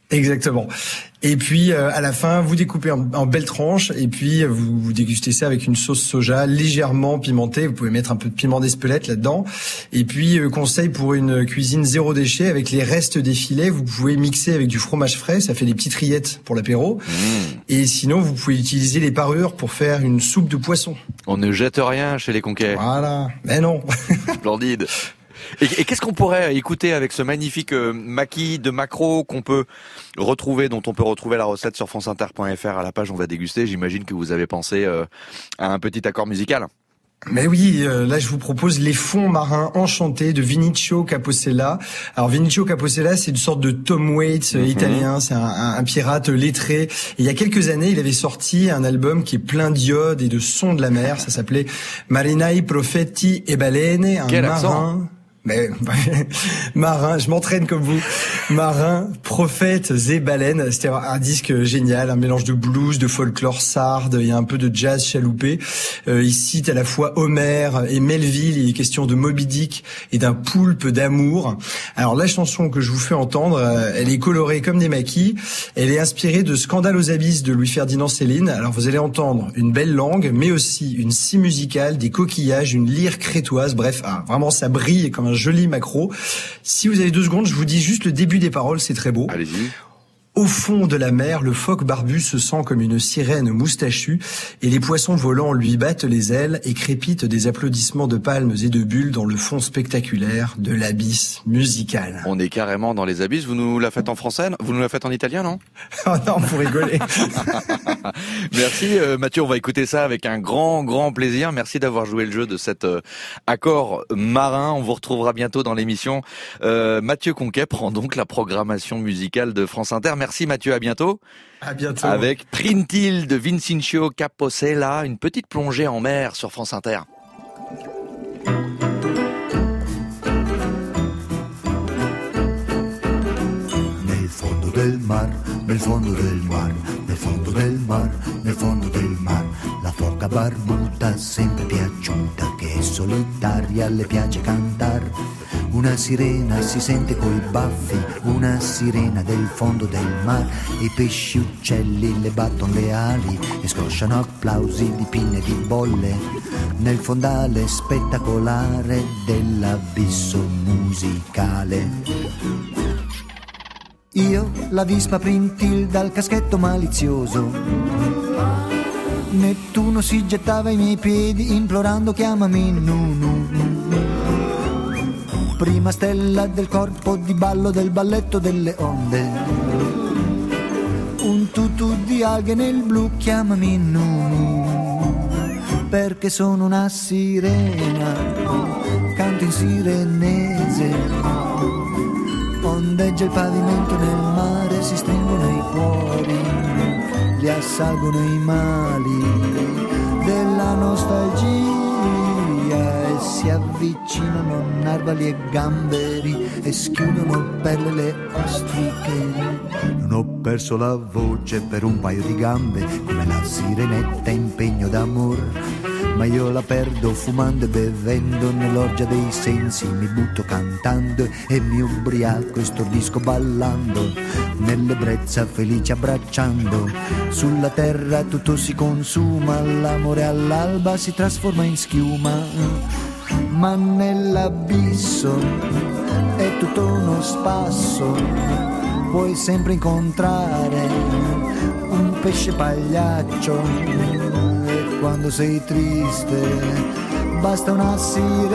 Exactement. Et puis euh, à la fin, vous découpez en, en belles tranches et puis vous, vous dégustez ça avec une sauce soja légèrement pimentée. Vous pouvez mettre un peu de piment d'Espelette là-dedans. Et puis euh, conseil pour une cuisine zéro déchet, avec les restes des filets, vous pouvez mixer avec du fromage frais, ça fait des petites rillettes pour l'apéro. Mmh. Et sinon, vous pouvez utiliser les parures pour faire une soupe de poisson. On ne jette rien chez les Conquets. Voilà, mais non. Splendide. Et, et qu'est-ce qu'on pourrait écouter avec ce magnifique euh, maquis de maquereau qu'on peut retrouver, dont on peut retrouver la recette sur franceinter point f r à la page On va déguster. J'imagine que vous avez pensé euh, à un petit accord musical. Mais oui, euh, là je vous propose les fonds marins enchantés de Vinicio Capocella. Alors Vinicio Capocella, c'est une sorte de Tom Waits euh, mm-hmm. italien, c'est un, un, un pirate lettré. Et il y a quelques années, il avait sorti un album qui est plein d'iode et de sons de la mer. Ça s'appelait Marinai Profetti e Balene, un Quel marin. Accent Mais marin, je m'entraîne comme vous. Marin, prophètes et baleines. C'était un disque génial, un mélange de blues, de folklore sarde. Il y a un peu de jazz chaloupé. Euh, il cite à la fois Homère et Melville. Il est question de Moby Dick et d'un poulpe d'amour. Alors la chanson que je vous fais entendre, euh, elle est colorée comme des maquis. Elle est inspirée de Scandale aux abysses de Louis-Ferdinand Céline. Alors vous allez entendre une belle langue, mais aussi une scie musicale, des coquillages, une lyre crétoise. Bref, ah, vraiment ça brille comme un joli maquereau. Si vous avez deux secondes, je vous dis juste le début des paroles, c'est très beau. Allez-y. Au fond de la mer, le phoque barbu se sent comme une sirène moustachue et les poissons volants lui battent les ailes et crépitent des applaudissements de palmes et de bulles dans le fond spectaculaire de l'abysse musical. On est carrément dans les abysses. Vous nous la faites en français? Vous nous la faites en italien, non? Oh non, pour rigoler. Merci euh, Mathieu, on va écouter ça avec un grand, grand plaisir. Merci d'avoir joué le jeu de cet euh, accord marin. On vous retrouvera bientôt dans l'émission. Euh, Mathieu Conquet prend donc la programmation musicale de France Inter. Merci Mathieu, à bientôt. À bientôt. Avec Printil de Vincencio Capocella, une petite plongée en mer sur France Inter. Nel fondo del mar, nel fondo del mar, nel fondo del mar, nel fondo del mar, la foca barbuta sempre piaciuta, che è solitaria, le piace cantar. Una sirena si sente coi baffi, una sirena del fondo del mar. I pesci uccelli le battono le ali e scrosciano applausi di pinne e di bolle nel fondale spettacolare dell'abisso musicale. Io, la vispa Printil dal caschetto malizioso, Nettuno si gettava ai miei piedi implorando chiamami Nunu. Prima stella del corpo di ballo del balletto delle onde, un tutù di alghe nel blu, chiamami Nunu, perché sono una sirena, canto in sirenese, ondeggia il pavimento nel mare, si stringono i cuori, li assalgono i mali della nostalgia e si avvicinano narvali e gamberi e schiudono perle le ostriche. Non ho perso la voce per un paio di gambe come la sirenetta in pegno d'amor, ma io la perdo fumando e bevendo, nell'orgia dei sensi mi butto cantando e mi ubriaco e stordisco ballando, nell'ebbrezza felice abbracciando. Sulla terra tutto si consuma, l'amore all'alba si trasforma in schiuma, ma nell'abisso è tutto uno spasso, puoi sempre incontrare un pesce pagliaccio e quando sei triste basta una sirena,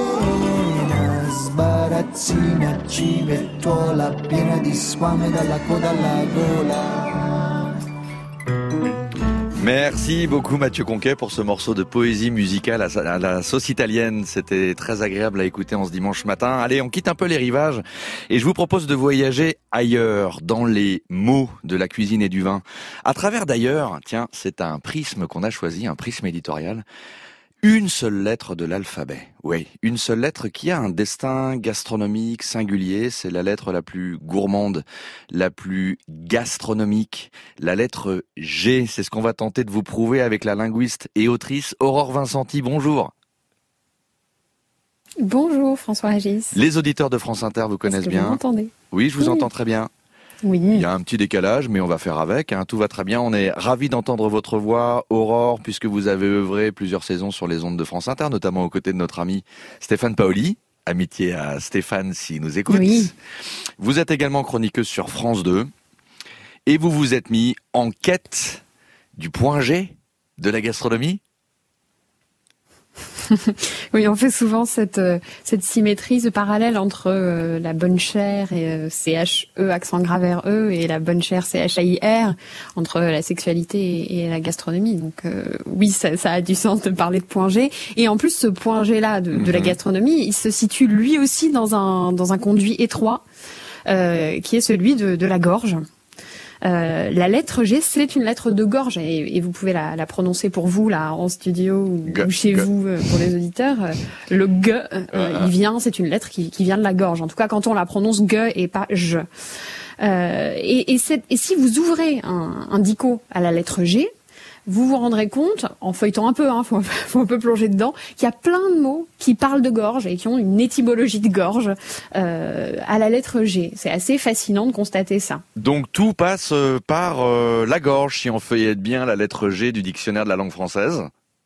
sbarazzina, civettuola piena di squame dalla coda alla gola. Merci beaucoup Mathieu Conquet pour ce morceau de poésie musicale à la sauce italienne. C'était très agréable à écouter en ce dimanche matin. Allez, on quitte un peu les rivages et je vous propose de voyager ailleurs, dans les mots de la cuisine et du vin. À travers d'ailleurs, tiens, c'est un prisme qu'on a choisi, un prisme éditorial. Une seule lettre de l'alphabet. Oui, une seule lettre qui a un destin gastronomique singulier. C'est la lettre la plus gourmande, la plus gastronomique, la lettre G. C'est ce qu'on va tenter de vous prouver avec la linguiste et autrice Aurore Vincenti. Bonjour. Bonjour François Régis. Les auditeurs de France Inter vous connaissent Est-ce que bien. vous m'entendez ? Oui, je vous oui. entends très bien. Oui. Il y a un petit décalage, mais on va faire avec. Hein. Tout va très bien. On est ravis d'entendre votre voix, Aurore, puisque vous avez œuvré plusieurs saisons sur les ondes de France Inter, notamment aux côtés de notre ami Stéphane Paoli. Amitié à Stéphane s'il nous écoute. Oui. Vous êtes également chroniqueuse sur France deux. Et vous vous êtes mis en quête du point G de la gastronomie. Oui, on fait souvent cette euh, cette symétrie, ce parallèle entre euh, la bonne chère et euh, C H E accent grave R E et la bonne chère C H A I R entre la sexualité et, et la gastronomie. Donc euh, oui, ça, ça a du sens de parler de point G. Et en plus, ce point G là de, de la gastronomie, il se situe lui aussi dans un dans un conduit étroit, euh, qui est celui de, de la gorge. Euh, la lettre G, c'est une lettre de gorge et, et vous pouvez la, la prononcer pour vous là en studio ou, G, ou chez G. vous euh, pour les auditeurs. Euh, le G, euh, euh. il vient, c'est une lettre qui, qui vient de la gorge. En tout cas, quand on la prononce G et pas je. Euh, et, et, et si vous ouvrez un, un dico à la lettre G, vous vous rendrez compte, en feuilletant un peu, hein, faut, faut un peu plonger dedans, qu'il y a plein de mots qui parlent de gorge et qui ont une étymologie de gorge euh, à la lettre G. C'est assez fascinant de constater ça. Donc tout passe par euh, la gorge, si on feuillette bien la lettre G du dictionnaire de la langue française.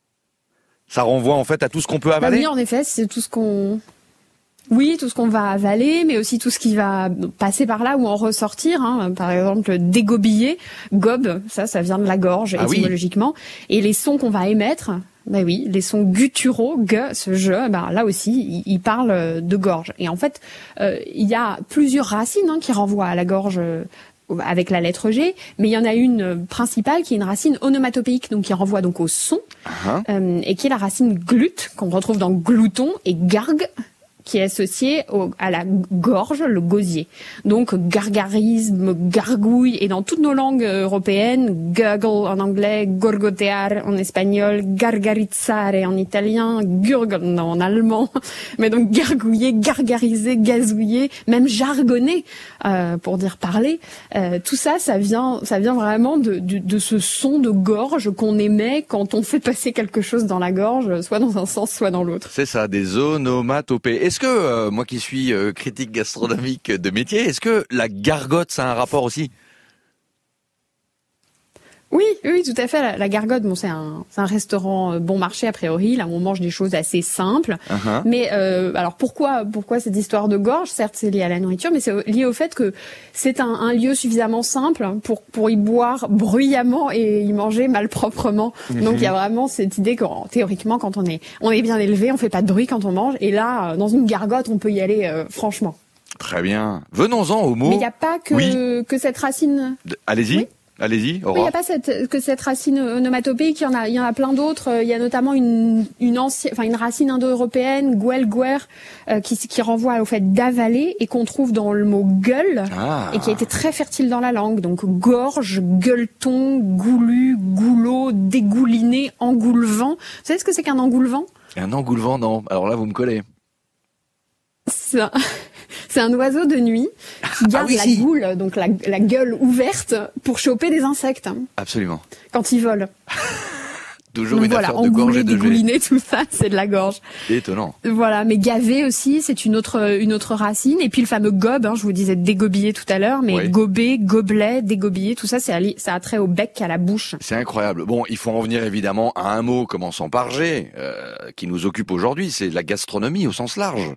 Ça renvoie en fait à tout ce qu'on peut avaler. Bah oui, en effet, c'est tout ce qu'on... Oui, tout ce qu'on va avaler, mais aussi tout ce qui va passer par là ou en ressortir. Hein. Par exemple, dégobiller, gobe, ça, ça vient de la gorge ah étymologiquement. Oui. Et les sons qu'on va émettre, ben oui, les sons gutturaux, gue, ce je, ben là aussi, ils parlent de gorge. Et en fait, euh, il y a plusieurs racines hein, qui renvoient à la gorge. Euh, avec la lettre G, mais il y en a une principale qui est une racine onomatopéique, donc qui renvoie donc au son, uh-huh. euh, et qui est la racine glut, qu'on retrouve dans glouton, et gargue, qui est associé au, à la gorge, le gosier. Donc gargarisme, gargouille, et dans toutes nos langues européennes, gurgle en anglais, gorgotear en espagnol, gargarizzare en italien, gurgle en allemand, mais donc gargouiller, gargariser, gazouiller, même jargonner euh, pour dire parler. Euh, tout ça, ça vient, ça vient vraiment de, de, de ce son de gorge qu'on émet quand on fait passer quelque chose dans la gorge, soit dans un sens, soit dans l'autre. C'est ça, des onomatopées. Est-ce que, euh, moi qui suis euh, critique gastronomique de métier, est-ce que la gargote, ça a un rapport aussi ? Oui, oui, tout à fait. La, la gargote, bon, c'est un, c'est un restaurant bon marché a priori. Là, on mange des choses assez simples. Uh-huh. Mais euh, alors pourquoi, pourquoi cette histoire de gorge ? Certes, c'est lié à la nourriture, mais c'est lié au fait que c'est un, un lieu suffisamment simple pour pour y boire bruyamment et y manger malproprement. Uh-huh. Donc il y a vraiment cette idée que théoriquement, quand on est on est bien élevé, on fait pas de bruit quand on mange. Et là, dans une gargote, on peut y aller euh, franchement. Très bien. Venons-en au mot. Mais il n'y a pas que oui. que cette racine. De... Allez-y. Oui. Allez-y, Aurore. Oui, il n'y a pas cette, que cette racine onomatopéique, il y en a, il y en a plein d'autres. Il y a notamment une, une ancienne, enfin, une racine indo-européenne, guelguer, euh, qui, qui renvoie au fait d'avaler et qu'on trouve dans le mot gueule, ah. et qui a été très fertile dans la langue. Donc, gorge, gueuleton, goulu, goulot, dégouliné, engoulevant. Vous savez ce que c'est qu'un engoulevant? Un engoulevant, non. Alors là, vous me collez. C'est un... C'est un oiseau de nuit qui garde ah oui, la si. goule, donc la, la gueule ouverte, pour choper des insectes. Absolument. Quand ils volent. Toujours donc une voilà, affaire de gorge et de dégouliner, tout ça, c'est de la gorge. Étonnant. Voilà, mais gaver aussi, c'est une autre une autre racine. Et puis le fameux gobe, hein, je vous disais dégobiller tout à l'heure, mais oui. gober, gobelet, dégobiller, tout ça, c'est alli- ça a trait au bec, à la bouche. C'est incroyable. Bon, il faut en venir évidemment à un mot commençant par G, euh, qui nous occupe aujourd'hui, c'est la gastronomie au sens large.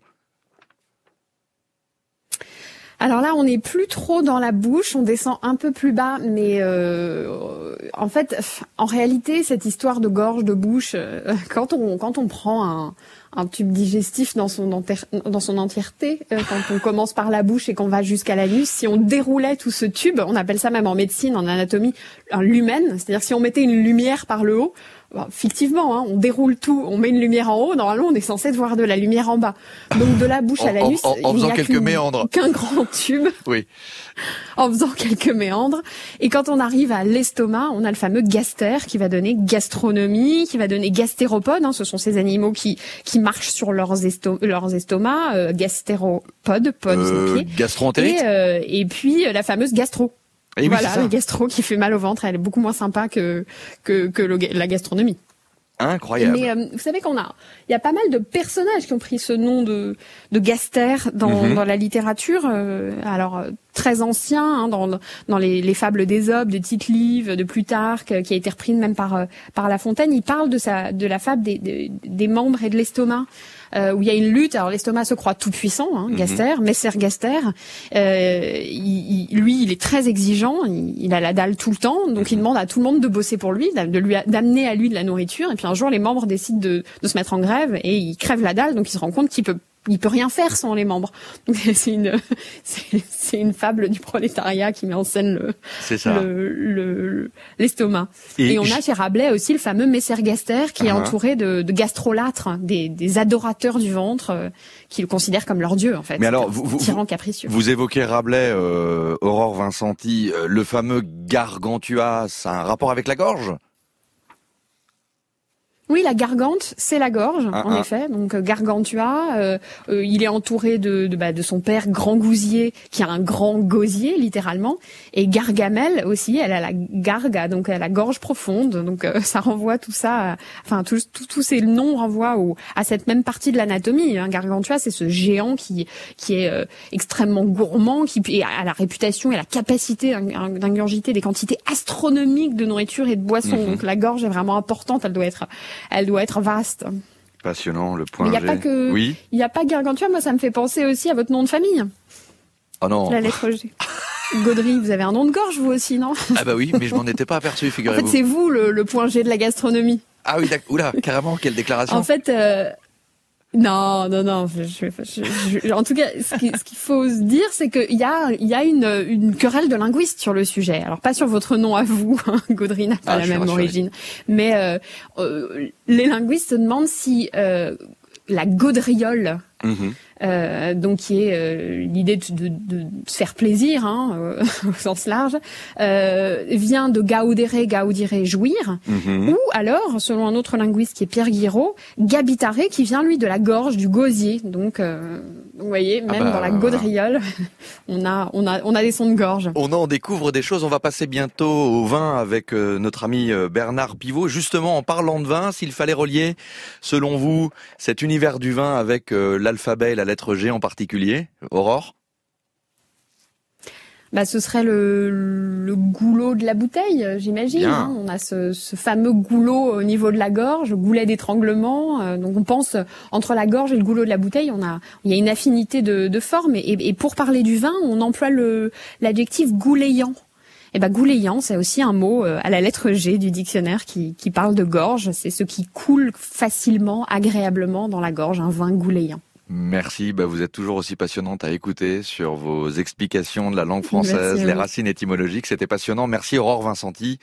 Alors là, on n'est plus trop dans la bouche, on descend un peu plus bas, mais euh, en fait, en réalité, cette histoire de gorge, de bouche, euh, quand on quand on prend un, un tube digestif dans son enter, dans son entièreté, euh, quand on commence par la bouche et qu'on va jusqu'à l'anus, si on déroulait tout ce tube, on appelle ça même en médecine, en anatomie, un lumen, c'est-à-dire si on mettait une lumière par le haut. Bon, fictivement, hein, on déroule tout, on met une lumière en haut, normalement on est censé voir de la lumière en bas. Donc de la bouche à l'anus, en, en, en il n'y a quelques méandres. qu'un grand tube. Oui. En faisant quelques méandres. Et quand on arrive à l'estomac, on a le fameux gaster qui va donner gastronomie, qui va donner gastéropodes. Hein, ce sont ces animaux qui qui marchent sur leurs, esto- leurs estomacs. Euh, gastéropodes, podes, euh, pieds. Gastro-entérite. Et, euh, et puis la fameuse gastro. Et voilà, oui, la gastro qui fait mal au ventre, elle est beaucoup moins sympa que que, que le, la gastronomie. Incroyable. Mais euh, vous savez qu'on a, il y a pas mal de personnages qui ont pris ce nom de de Gaster dans, mm-hmm. dans la littérature. Euh, alors euh, très ancien, hein, dans dans les, les fables d'Ésope, de Tite-Live, de Plutarque, euh, qui a été reprise même par euh, par La Fontaine. Il parle de sa de la fable des des, des membres et de l'estomac. Euh, où il y a une lutte. Alors l'estomac se croit tout puissant, hein, Gaster, mm-hmm. Messer Gaster. Euh, il, il, lui, il est très exigeant. Il, il a la dalle tout le temps, donc mm-hmm. il demande à tout le monde de bosser pour lui, de lui d'amener à lui de la nourriture. Et puis un jour, les membres décident de, de se mettre en grève et il crève la dalle, donc il se rend compte qu'il peut il peut rien faire sans les membres. Donc c'est une c'est, c'est une fable du prolétariat qui met en scène le c'est ça. le, le l'estomac. Et, et on a chez Rabelais aussi le fameux Messer Gaster qui uh-huh. est entouré de, de gastrolâtres, des, des adorateurs du ventre euh, qui le considèrent comme leur dieu en fait. Mais alors vous vous, tyran capricieux. Vous évoquez Rabelais, euh, Aurore Vincenti, euh, le fameux Gargantua, ça a un rapport avec la gorge? Oui, la gargante, c'est la gorge, ah, en ah. effet. Donc euh, Gargantua, euh, euh, il est entouré de de, bah, de son père Grand Gousier, qui a un grand gosier littéralement, et Gargamel aussi. Elle a la garga, donc elle a la gorge profonde. Donc euh, ça renvoie tout ça, à, enfin tous tous ces noms renvoient au, à cette même partie de l'anatomie. Hein. Gargantua, c'est ce géant qui qui est euh, extrêmement gourmand, qui a la réputation et la capacité d'ingurgiter des quantités astronomiques de nourriture et de boissons. Mm-hmm. Donc la gorge est vraiment importante. Elle doit être Elle doit être vaste. Passionnant, le point G. Mais il n'y a pas que, oui. il n'y a pas Gargantua. Moi, ça me fait penser aussi à votre nom de famille. Oh non. La lettre G. Gaudry, vous avez un nom de gorge, vous aussi, non? Ah bah oui, mais je m'en étais pas aperçu, figurez-vous. En fait, c'est vous le, le point G de la gastronomie. Ah oui, d'accord. Oula, carrément, quelle déclaration. En fait, euh, non, non, non. Je, je, je, je, en tout cas, ce qu'il ce qu'il faut se dire, c'est qu'il y a, il y a une, une querelle de linguistes sur le sujet. Alors pas sur votre nom à vous, hein, Gaudry n'a pas ah, la même rassuré. origine, mais euh, euh, les linguistes se demandent si euh, la gaudriole, mm-hmm. euh, donc qui est euh, l'idée de, de, de se faire plaisir, hein, euh, au sens large, euh, vient de gaudere, gaudire, jouir, mm-hmm. ou alors, selon un autre linguiste qui est Pierre Guiraud, gabitare, qui vient lui de la gorge, du gosier. Donc, euh, vous voyez, même ah bah, dans la gaudriole, on a, on a, on a des sons de gorge. On en découvre des choses. On va passer bientôt au vin avec euh, notre ami euh, Bernard Pivot. Justement, en parlant de vin, s'il fallait relier, selon vous, cet univers du vin avec euh, l'alphabet et la lettre G en particulier, Aurore? Bah, ce serait le, le goulot de la bouteille, j'imagine. Hein. On a ce, ce fameux goulot au niveau de la gorge, goulet d'étranglement. Euh, donc on pense entre la gorge et le goulot de la bouteille, on a, il y a une affinité de, de forme. Et, et pour parler du vin, on emploie le, l'adjectif gouléant. Et ben gouléant, c'est aussi un mot à la lettre G du dictionnaire qui, qui parle de gorge. C'est ce qui coule facilement, agréablement dans la gorge, un vin gouléant. Merci, bah vous êtes toujours aussi passionnante à écouter sur vos explications de la langue française, Merci, les racines étymologiques, c'était passionnant. Merci Aurore Vincenti.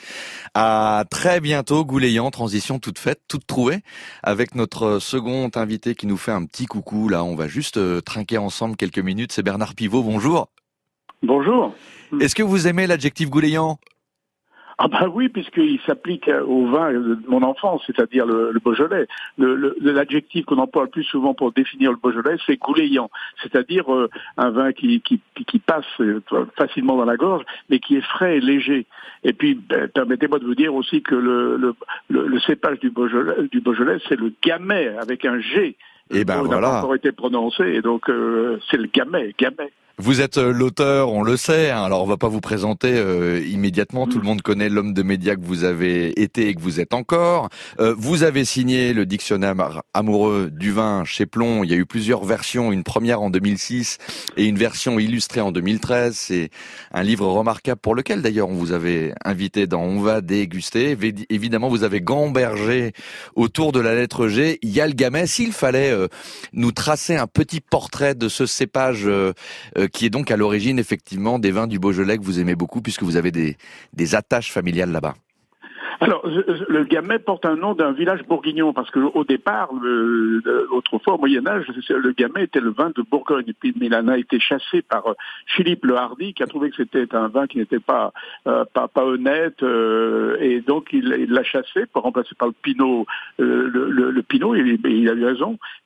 À très bientôt, Gouléant, transition toute faite, toute trouvée, avec notre second invité qui nous fait un petit coucou. Là, on va juste trinquer ensemble quelques minutes. C'est Bernard Pivot, bonjour. Bonjour. Est-ce que vous aimez l'adjectif Gouléant ? Ah ben oui, puisqu'il s'applique au vin de mon enfance, c'est-à-dire le, le Beaujolais. Le, le, l'adjectif qu'on emploie le plus souvent pour définir le Beaujolais, c'est gouléant, c'est-à-dire euh, un vin qui, qui, qui passe facilement dans la gorge, mais qui est frais et léger. Et puis, ben, permettez-moi de vous dire aussi que le, le, le, le cépage du Beaujolais, du Beaujolais, c'est le Gamay, avec un G. Et ben voilà. n'a pas encore été prononcé, et donc euh, c'est le Gamay, Gamay. Vous êtes l'auteur, on le sait, hein, alors on va pas vous présenter euh, immédiatement, tout le monde connaît l'homme de médias que vous avez été et que vous êtes encore. Euh, vous avez signé le dictionnaire amoureux du vin chez Plon, il y a eu plusieurs versions, une première en deux mille six et une version illustrée en deux mille treize. C'est un livre remarquable pour lequel d'ailleurs on vous avait invité dans On va déguster. Évidemment, vous avez gambergé autour de la lettre G, il y a le Gamay. S'il fallait euh, nous tracer un petit portrait de ce cépage euh, euh, qui est donc à l'origine effectivement des vins du Beaujolais que vous aimez beaucoup puisque vous avez des, des attaches familiales là-bas. Alors, le Gamay porte un nom d'un village bourguignon, parce qu'au départ, le, autrefois au Moyen-Âge, le Gamay était le vin de Bourgogne. Et puis, il en a été chassé par Philippe le Hardy, qui a trouvé que c'était un vin qui n'était pas, euh, pas, pas honnête, euh, et donc il, il l'a chassé pour remplacer par le Pinot. Euh, le, le, le Pinot, il, il a eu raison,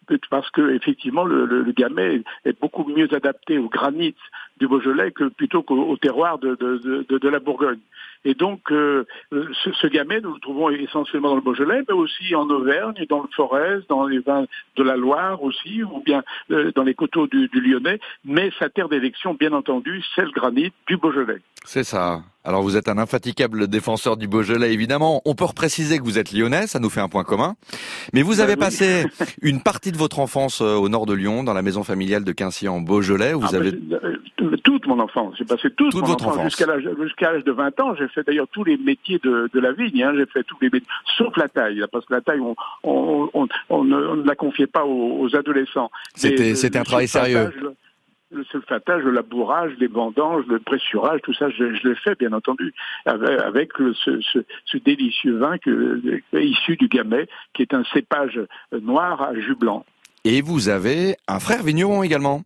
parce que effectivement le, le, le Gamay est beaucoup mieux adapté au granit du Beaujolais que plutôt qu'au au terroir de, de, de, de la Bourgogne. Et donc, euh, ce, ce Gamay, nous le trouvons essentiellement dans le Beaujolais, mais aussi en Auvergne, dans le Forez, dans les vins de la Loire aussi, ou bien euh, dans les coteaux du, du Lyonnais. Mais sa terre d'élection, bien entendu, c'est le granit du Beaujolais. C'est ça. Alors vous êtes un infatigable défenseur du Beaujolais, évidemment. On peut repréciser que vous êtes lyonnais, ça nous fait un point commun. Mais vous avez bah, oui. passé une partie de votre enfance au nord de Lyon, dans la maison familiale de Quincy en Beaujolais. Où vous ah, avez bah, toute mon enfance. J'ai passé toute, toute mon votre enfance, enfance jusqu'à l'âge, jusqu'à l'âge de vingt ans. J'ai fait d'ailleurs tous les métiers de, de la vigne. Hein. J'ai fait tous les métiers, sauf la taille, parce que la taille, on, on, on, on, ne, on ne la confiait pas aux, aux adolescents. C'était, Mais, c'était un travail sérieux. Le sulfatage, le labourage, les vendanges, le pressurage, tout ça, je, je l'ai fait, bien entendu, avec, avec le, ce, ce, ce délicieux vin que, issu du Gamay, qui est un cépage noir à jus blanc. Et vous avez un frère vigneron également?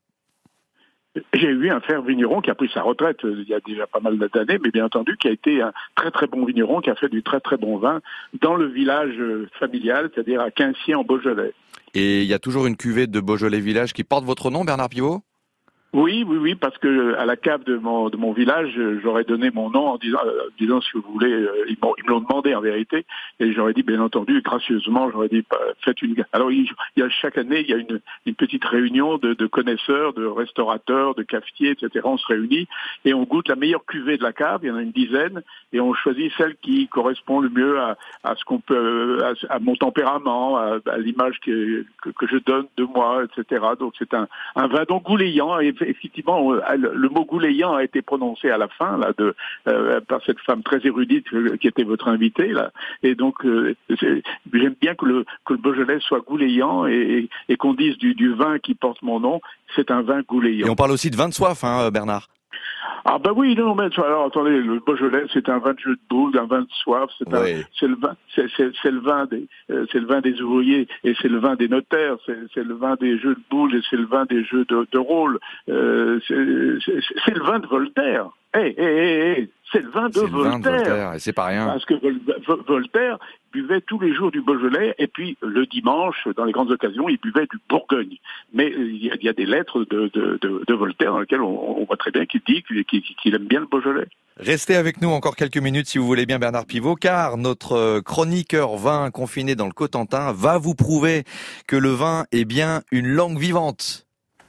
J'ai eu un frère vigneron qui a pris sa retraite il y a déjà pas mal d'années, mais bien entendu qui a été un très très bon vigneron, qui a fait du très très bon vin dans le village familial, c'est-à-dire à Quincy en Beaujolais. Et il y a toujours une cuvée de Beaujolais Village qui porte votre nom, Bernard Pivot? Oui, oui, oui, parce que à la cave de mon de mon village, j'aurais donné mon nom en disant, euh, disant si vous voulez, euh, ils, m'ont, ils me l'ont demandé en vérité, et j'aurais dit bien entendu gracieusement, j'aurais dit faites une. Alors il, il y a chaque année, il y a une, une petite réunion de, de connaisseurs, de restaurateurs, de cafetiers, et cetera. On se réunit et on goûte la meilleure cuvée de la cave. Il y en a une dizaine, et on choisit celle qui correspond le mieux à, à ce qu'on peut, à, à mon tempérament, à, à l'image que, que que je donne de moi, et cetera. Donc c'est un un vin donc gouléant. Et effectivement, le mot gouléant a été prononcé à la fin là de euh, par cette femme très érudite qui était votre invitée là. Et donc euh, j'aime bien que le que le Beaujolais soit gouléant et, et qu'on dise du, du vin qui porte mon nom, c'est un vin gouléant. Et on parle aussi de vin de soif, hein, Bernard. Ah ben oui, non, mais alors attendez, le Beaujolais, c'est un vin de jeu de boules, un vin de soif, c'est, oui. un, c'est le vin, c'est, c'est, c'est le vin des, euh, c'est le vin des ouvriers et c'est le vin des notaires, c'est, c'est le vin des jeux de boules et c'est le vin des jeux de, de rôle, euh, c'est, c'est, c'est le vin de Voltaire. Eh, eh, eh, eh, c'est le vin de c'est Voltaire. Le vin de Voltaire, et c'est pas rien. Parce que Vol- Voltaire buvait tous les jours du Beaujolais, et puis le dimanche, dans les grandes occasions, il buvait du Bourgogne. Mais il y a, il y a des lettres de, de, de, de Voltaire dans lesquelles on, on voit très bien qu'il dit qu'il, qu'il, qu'il aime bien le Beaujolais. Restez avec nous encore quelques minutes si vous voulez bien, Bernard Pivot, car notre chroniqueur vin confiné dans le Cotentin va vous prouver que le vin est bien une langue vivante.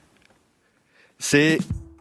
C'est...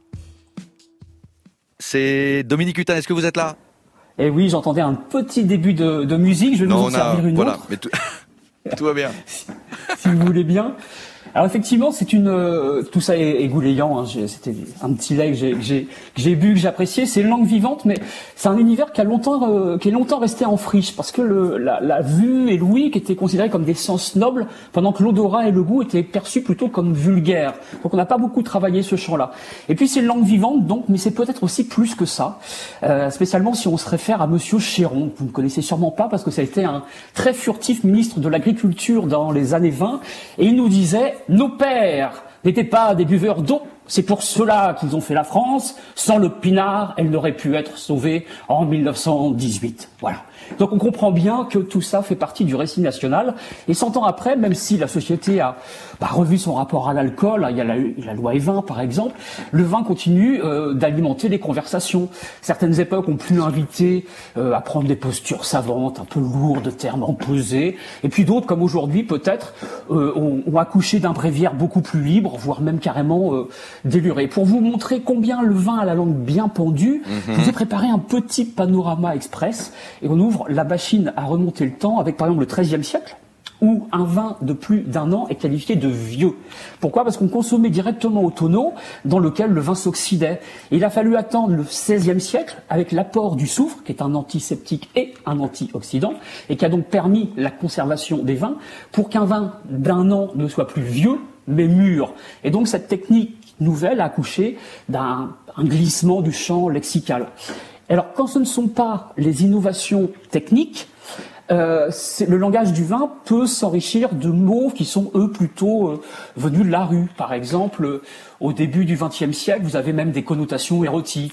C'est Dominique Hutin, est-ce que vous êtes là? Eh oui, j'entendais un petit début de, de musique, je vais non, vous en servir une voilà, autre. Mais tout, tout va bien. si, si vous voulez bien. Alors effectivement, c'est une euh, tout ça est, est gouléant. Hein, j'ai, c'était un petit lait que j'ai, que j'ai, que j'ai bu, que j'appréciais. C'est une langue vivante, mais c'est un univers qui a longtemps euh, qui est longtemps resté en friche parce que le, la, la vue et l'ouïe qui étaient considérés comme des sens nobles, pendant que l'odorat et le goût étaient perçus plutôt comme vulgaires. Donc on n'a pas beaucoup travaillé ce champ-là. Et puis c'est une langue vivante, donc, mais c'est peut-être aussi plus que ça. Euh, spécialement si on se réfère à Monsieur Chéron, que vous ne connaissez sûrement pas parce que ça a été un très furtif ministre de l'Agriculture dans les années vingt, et il nous disait: nos pères n'étaient pas des buveurs d'eau, c'est pour cela qu'ils ont fait la France. Sans le pinard, elle n'aurait pu être sauvée en mille neuf cent dix-huit. Voilà. Donc on comprend bien que tout ça fait partie du récit national. Et cent ans après, même si la société a bah, revu son rapport à l'alcool, il y a la, la loi E vingt par exemple, le vin continue euh, d'alimenter les conversations. Certaines époques ont pu l'inviter euh, à prendre des postures savantes, un peu lourdes, termes posés. Et puis d'autres, comme aujourd'hui peut-être, euh, ont, ont accouché d'un bréviaire beaucoup plus libre, voire même carrément euh, déluré. Pour vous montrer combien le vin a la langue bien pendue, mmh. je vous ai préparé un petit panorama express et on ouvre la machine à remonter le temps avec par exemple le treizième siècle où un vin de plus d'un an est qualifié de vieux. Pourquoi ? Parce qu'on consommait directement au tonneau dans lequel le vin s'oxydait. Et il a fallu attendre le seizième siècle avec l'apport du soufre, qui est un antiseptique et un antioxydant, et qui a donc permis la conservation des vins pour qu'un vin d'un an ne soit plus vieux, mais mûr. Et donc cette technique nouvelle a accouché d'un un glissement du champ lexical. Alors, quand ce ne sont pas les innovations techniques, euh, c'est, le langage du vin peut s'enrichir de mots qui sont, eux, plutôt euh, venus de la rue. Par exemple, euh, au début du vingtième siècle, vous avez même des connotations érotiques.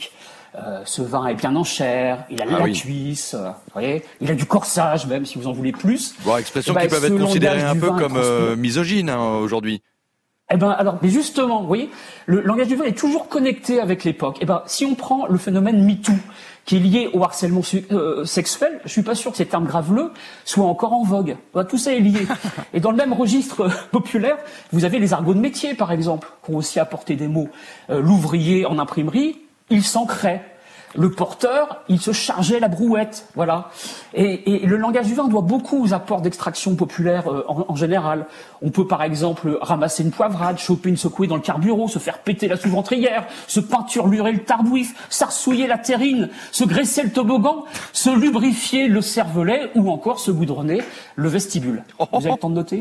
Euh, ce vin est bien en chair, il a ah, la oui. cuisse, euh, vous voyez, il a du corsage même si vous en voulez plus. Bon, expressions bah, qui peuvent être considérées un peu comme euh, misogynes hein, aujourd'hui. Eh ben alors, mais justement, vous voyez, le langage du vin est toujours connecté avec l'époque. Eh ben, si on prend le phénomène MeToo, qui est lié au harcèlement euh, sexuel, je suis pas sûr que ces termes graveleux soient encore en vogue. Ben, tout ça est lié. Et dans le même registre euh, populaire, vous avez les argots de métier, par exemple, qui ont aussi apporté des mots. Euh, l'ouvrier en imprimerie, il s'ancrait. Le porteur, il se chargeait la brouette, voilà. Et, et le langage du vin doit beaucoup aux apports d'extraction populaire euh, en, en général. On peut par exemple ramasser une poivrade, choper une secouée dans le carburant, se faire péter la sous-ventrière, se peinturlurer le tardouif, s'arsouiller la terrine, se graisser le toboggan, se lubrifier le cervelet ou encore se goudronner le vestibule. Vous avez le temps de noter ?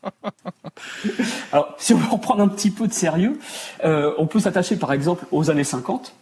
Alors, si on veut reprendre un petit peu de sérieux, euh, on peut s'attacher par exemple aux années cinquante.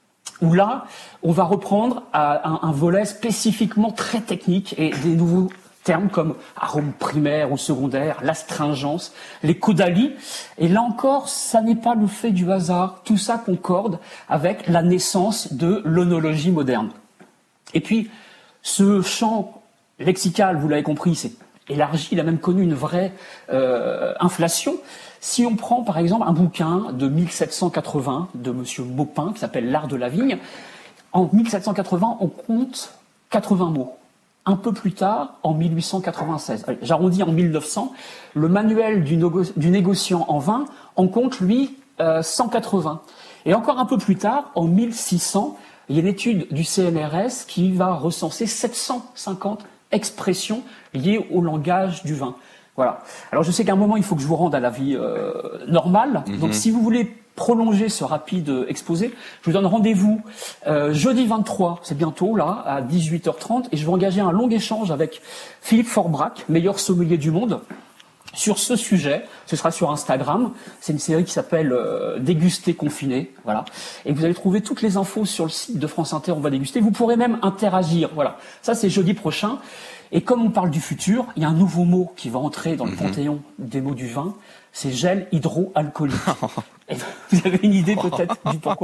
Où là, on va reprendre à un, un volet spécifiquement très technique et des nouveaux termes comme arôme primaire ou secondaire, l'astringence, les caudalies. Et là encore, ça n'est pas le fait du hasard. Tout ça concorde avec la naissance de l'œnologie moderne. Et puis, ce champ lexical, vous l'avez compris, c'est élargi. Il a même connu une vraie euh, inflation. Si on prend par exemple un bouquin de mille sept cent quatre-vingts de Monsieur Maupin qui s'appelle L'art de la vigne, en mille sept cent quatre-vingts on compte quatre-vingts mots. Un peu plus tard, en mille huit cent quatre-vingt-seize, j'arrondis en mille neuf cents, le manuel du, négo- du négociant en vin en compte lui euh, cent quatre-vingts. Et encore un peu plus tard, en mille six cents, il y a une étude du C N R S qui va recenser sept cent cinquante expressions liées au langage du vin. Voilà. Alors je sais qu'à un moment il faut que je vous rende à la vie euh, normale. Mm-hmm. Donc si vous voulez prolonger ce rapide euh, exposé, je vous donne rendez-vous euh, jeudi vingt-trois, c'est bientôt là, à dix-huit heures trente, et je vais engager un long échange avec Philippe Forbrac, meilleur sommelier du monde, sur ce sujet. Ce sera sur Instagram. C'est une série qui s'appelle euh, Déguster confiné, voilà. Et vous allez trouver toutes les infos sur le site de France Inter. On va déguster. Vous pourrez même interagir, voilà. Ça c'est jeudi prochain. Et comme on parle du futur, il y a un nouveau mot qui va entrer dans le mmh. panthéon des mots du vin, c'est gel hydroalcoolique. Et vous avez une idée peut-être du pourquoi ?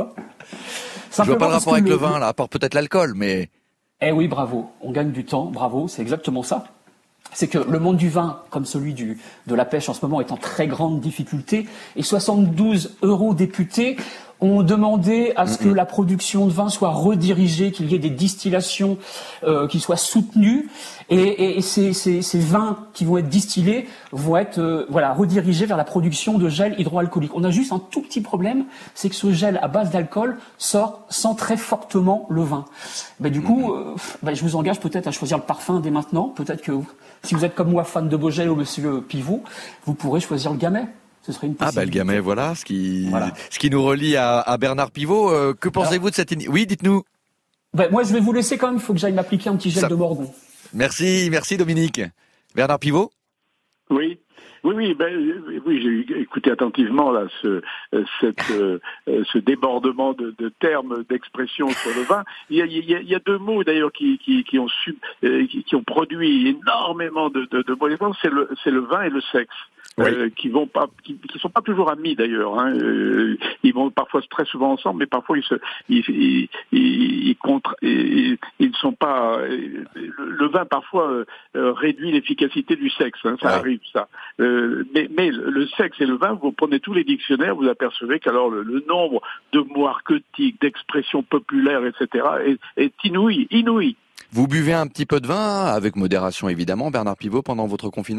Je vois pas le rapport avec le, le vin, là, à part peut-être l'alcool, mais... Eh oui, bravo, on gagne du temps, bravo, c'est exactement ça. C'est que le monde du vin, comme celui du, de la pêche en ce moment, est en très grande difficulté, et soixante-douze eurodéputés ont demandé à ce que la production de vin soit redirigée, qu'il y ait des distillations euh, qui soient soutenues, et, et, et ces, ces, ces vins qui vont être distillés vont être euh, voilà redirigés vers la production de gel hydroalcoolique. On a juste un tout petit problème, c'est que ce gel à base d'alcool sort sent très fortement le vin. Ben, du coup, euh, ben, je vous engage peut-être à choisir le parfum dès maintenant. Peut-être que si vous êtes comme moi fan de Beaugel ou Monsieur Pivot, vous pourrez choisir le Gamay. Ce serait une ah bah le Gamay, voilà, ce qui, voilà. ce qui nous relie à, à Bernard Pivot. Euh, que pensez-vous Alors, de cette initiative ? Oui, dites-nous. Ben, moi, je vais vous laisser quand même, il faut que j'aille m'appliquer un petit gel Ça... de Morgon. Merci, merci Dominique. Bernard Pivot ? Oui. Oui, oui, ben, oui, j'ai écouté attentivement là ce, cette, euh, ce débordement de, de termes, d'expressions sur le vin. Il y a, il y a, il y a deux mots d'ailleurs qui, qui, qui ont sub, euh, qui, qui ont produit énormément de, de, de mots. C'est le, c'est le vin et le sexe. Oui. Euh, qui vont pas, qui, qui sont pas toujours amis d'ailleurs. Hein. Euh, ils vont parfois très souvent ensemble, mais parfois ils se, ils, ils, ils, ils, contre, ils, ils ne sont pas. Le, le vin parfois euh, réduit l'efficacité du sexe. Hein, ça ouais. arrive ça. Euh, mais, mais le sexe et le vin, vous prenez tous les dictionnaires, vous apercevez qu'alors le, le nombre de mots archétypiques, d'expressions populaires, et cetera, est, est inouï, inouï. Vous buvez un petit peu de vin avec modération évidemment, Bernard Pivot, pendant votre confinement ?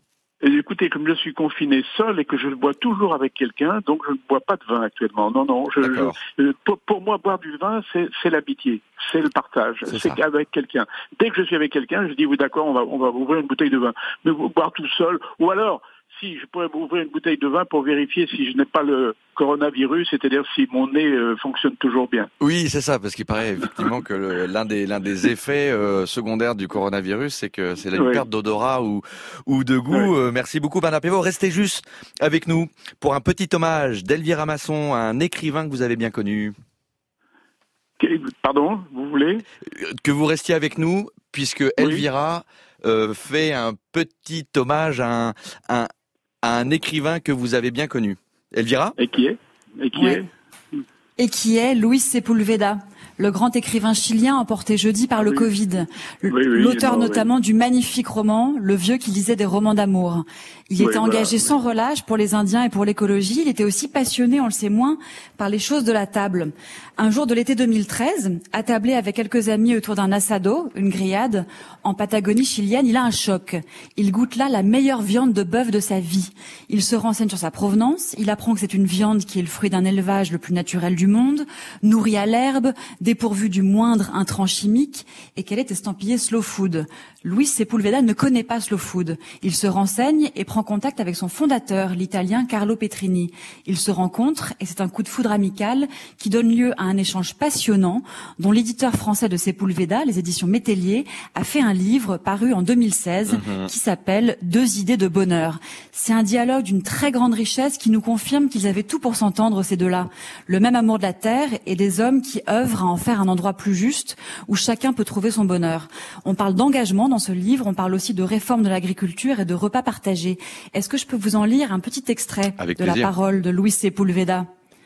Et écoutez, comme je suis confiné seul et que je le bois toujours avec quelqu'un, donc je ne bois pas de vin actuellement. Non, non. Je, je, pour, pour moi, boire du vin, c'est, c'est l'amitié, c'est le partage, c'est, c'est avec quelqu'un. Dès que je suis avec quelqu'un, je dis oui, d'accord, on va, on va ouvrir une bouteille de vin. Mais boire tout seul, ou alors, si je pourrais ouvrir une bouteille de vin pour vérifier si je n'ai pas le coronavirus, c'est-à-dire si mon nez euh, fonctionne toujours bien. Oui, c'est ça, parce qu'il paraît effectivement que le, l'un des l'un des effets euh, secondaires du coronavirus, c'est que c'est une oui. perte d'odorat ou ou de goût. Oui. Euh, merci beaucoup Bernard Pivot. Restez juste avec nous pour un petit hommage d'Elvira Masson, un écrivain que vous avez bien connu. Pardon, vous voulez que vous restiez avec nous, puisque Elvira oui. euh, fait un petit hommage à un, un à un écrivain que vous avez bien connu. Elvira ? Et qui est Et qui oui. est Et qui est Luis Sepúlveda, le grand écrivain chilien emporté jeudi par le oui. Covid. Oui, oui, L'auteur non, notamment oui. du magnifique roman Le vieux qui lisait des romans d'amour. Il oui, était engagé bah, sans oui. relâche pour les Indiens et pour l'écologie. Il était aussi passionné, on le sait moins, par les choses de la table. Un jour de l'été deux mille treize, attablé avec quelques amis autour d'un asado, une grillade, en Patagonie chilienne, il a un choc. Il goûte là la meilleure viande de bœuf de sa vie. Il se renseigne sur sa provenance. Il apprend que c'est une viande qui est le fruit d'un élevage le plus naturel du monde, nourrie à l'herbe, dépourvue du moindre intrant chimique, et qu'elle est estampillée slow food. Luis Sepúlveda ne connaît pas slow food. Il se renseigne et prend contact avec son fondateur, l'italien Carlo Petrini. Ils se rencontrent et c'est un coup de foudre amical qui donne lieu à un échange passionnant dont l'éditeur français de Sepúlveda, les éditions Métellier, a fait un livre paru en deux mille seize mmh. qui s'appelle « Deux idées de bonheur ». C'est un dialogue d'une très grande richesse qui nous confirme qu'ils avaient tout pour s'entendre, ces deux-là. Le même amour de la terre et des hommes qui œuvrent à en faire un endroit plus juste où chacun peut trouver son bonheur. On parle d'engagement dans ce livre, on parle aussi de réforme de l'agriculture et de repas partagés. Est-ce que je peux vous en lire un petit extrait Avec de plaisir. La parole de Luis Sepúlveda?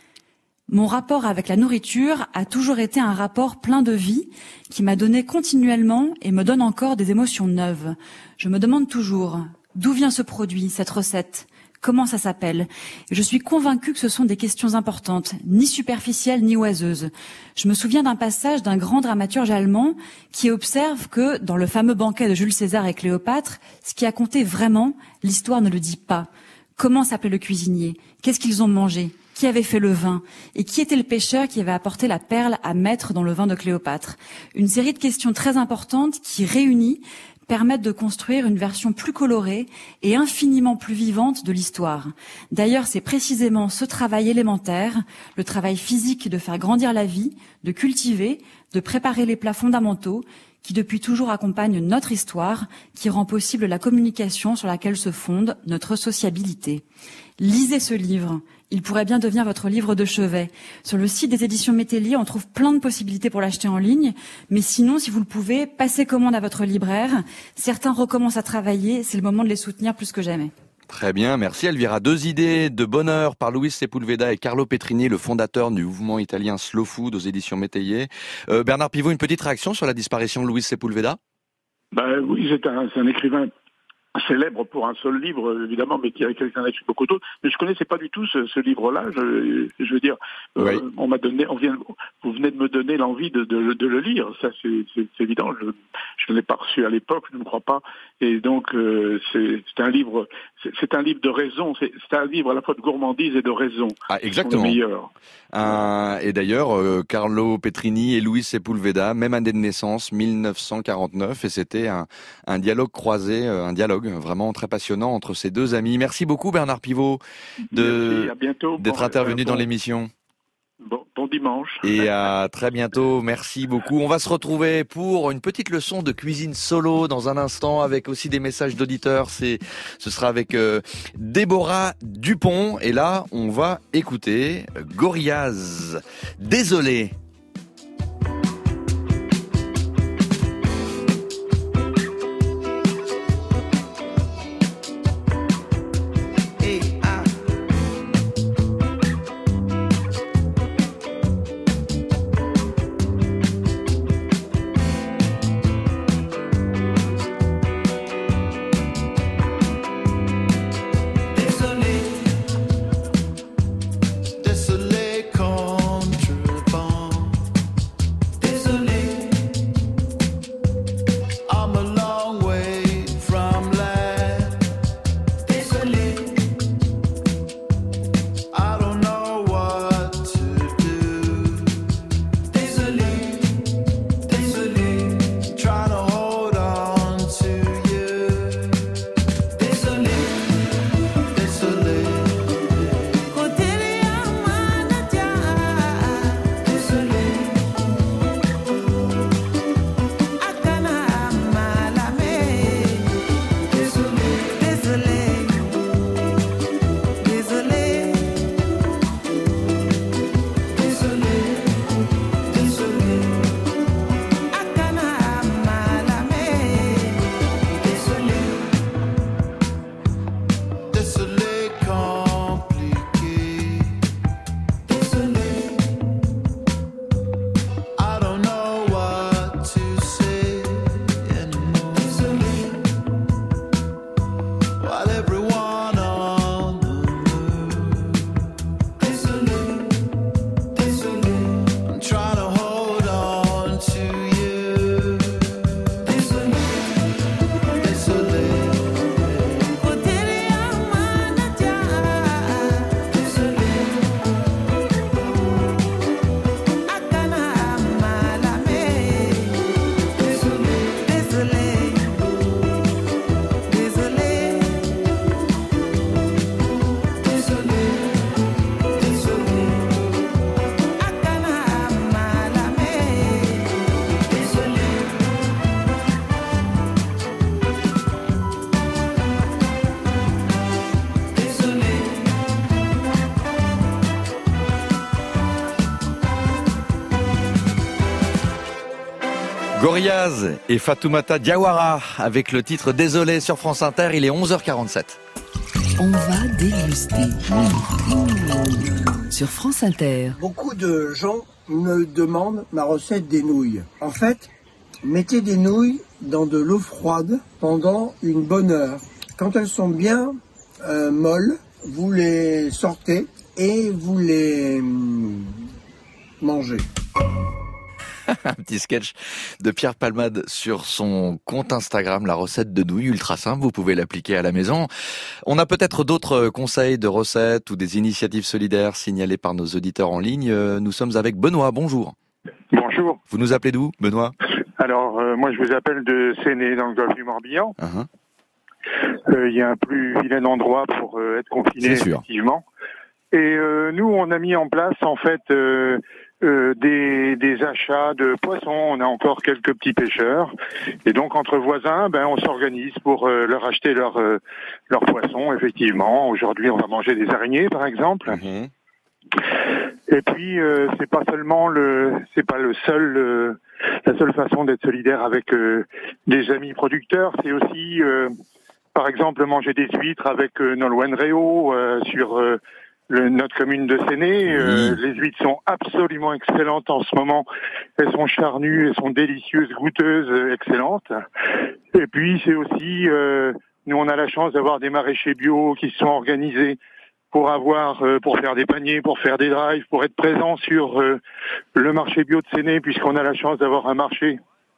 Mon rapport avec la nourriture a toujours été un rapport plein de vie qui m'a donné continuellement et me donne encore des émotions neuves. Je me demande toujours d'où vient ce produit, cette recette, comment ça s'appelle. Je suis convaincue que ce sont des questions importantes, ni superficielles ni oiseuses. Je me souviens d'un passage d'un grand dramaturge allemand qui observe que, dans le fameux banquet de Jules César et Cléopâtre, ce qui a compté vraiment, l'histoire ne le dit pas. Comment s'appelait le cuisinier? Qu'est-ce qu'ils ont mangé? Qui avait fait le vin? Et qui était le pêcheur qui avait apporté la perle à mettre dans le vin de Cléopâtre? Une série de questions très importantes qui, réunies, permettent de construire une version plus colorée et infiniment plus vivante de l'histoire. D'ailleurs, c'est précisément ce travail élémentaire, le travail physique de faire grandir la vie, de cultiver, de préparer les plats fondamentaux, qui depuis toujours accompagne notre histoire, qui rend possible la communication sur laquelle se fonde notre sociabilité. Lisez ce livre. Il pourrait bien devenir votre livre de chevet. Sur le site des éditions Métellier, on trouve plein de possibilités pour l'acheter en ligne. Mais sinon, si vous le pouvez, passez commande à votre libraire. Certains recommencent à travailler. C'est le moment de les soutenir plus que jamais. Très bien, merci Elvira. Deux idées de bonheur par Luis Sepúlveda et Carlo Petrini, le fondateur du mouvement italien Slow Food aux éditions Métellier. Euh, Bernard Pivot, une petite réaction sur la disparition de Luis Sepúlveda? Ben oui, c'est un, c'est un écrivain célèbre pour un seul livre, évidemment, mais qui a quelqu'un écrit beaucoup d'autres. Mais je connaissais pas du tout ce, ce livre-là. Je, je veux dire, oui. euh, on m'a donné, on vient, vous venez de me donner l'envie de, de, de le lire. Ça, c'est, c'est, c'est évident. Je, je ne l'ai pas reçu à l'époque, je ne crois pas. Et donc, euh, c'est, c'est un livre, c'est, c'est un livre de raison. C'est, c'est un livre à la fois de gourmandise et de raison. Ah, exactement. Meilleurs. Un, et d'ailleurs, euh, Carlo Petrini et Luis Sepúlveda, même année de naissance, mille neuf cent quarante-neuf, et c'était un, un dialogue croisé, un dialogue vraiment très passionnant entre ces deux amis. Merci beaucoup Bernard Pivot de, Merci, à bientôt. d'être bon, intervenu bon, dans l'émission. Bon, bon dimanche. Et à très bientôt, merci beaucoup. On va se retrouver pour une petite leçon de cuisine solo dans un instant avec aussi des messages d'auditeurs. C'est, ce sera avec euh, Déborah Dupont. Et là, on va écouter Gorillaz. Désolé. Désolé contre le vent. Gorillaz et Fatoumata Diawara avec le titre Désolé sur France Inter, il est onze heures quarante-sept. On va déguster sur France Inter. Beaucoup de gens me demandent ma recette des nouilles. En fait, mettez des nouilles dans de l'eau froide pendant une bonne heure. Quand elles sont bien euh, molles, vous les sortez et vous les hum, mangez. Un petit sketch de Pierre Palmade sur son compte Instagram, la recette de nouilles ultra simple, vous pouvez l'appliquer à la maison. On a peut-être d'autres conseils de recettes ou des initiatives solidaires signalées par nos auditeurs en ligne. Nous sommes avec Benoît, bonjour. Bonjour. Vous nous appelez d'où, Benoît ? Alors, euh, moi je vous appelle de Séné, dans le golfe du Morbihan. Il uh-huh. euh, y a un plus vilain endroit pour euh, être confiné, effectivement. Et euh, nous, on a mis en place, en fait... Euh, Euh, des, des achats de poissons. On a encore quelques petits pêcheurs. Et donc, entre voisins, ben, on s'organise pour euh, leur acheter leurs euh, leurs poissons, effectivement. Aujourd'hui, on va manger des araignées, par exemple. Mmh. Et puis, euh, c'est pas seulement le, c'est pas le seul, euh, la seule façon d'être solidaire avec euh, des amis producteurs. C'est aussi, euh, par exemple, manger des huîtres avec euh, Nolwenn Réau euh, sur... Euh, Le, notre commune de Séné, euh, les huîtres sont absolument excellentes en ce moment. Elles sont charnues, elles sont délicieuses, goûteuses, euh, excellentes. Et puis c'est aussi, euh, nous on a la chance d'avoir des maraîchers bio qui se sont organisés pour avoir, euh, pour faire des paniers, pour faire des drives, pour être présents sur euh, le marché bio de Séné, puisqu'on a la chance d'avoir un marché.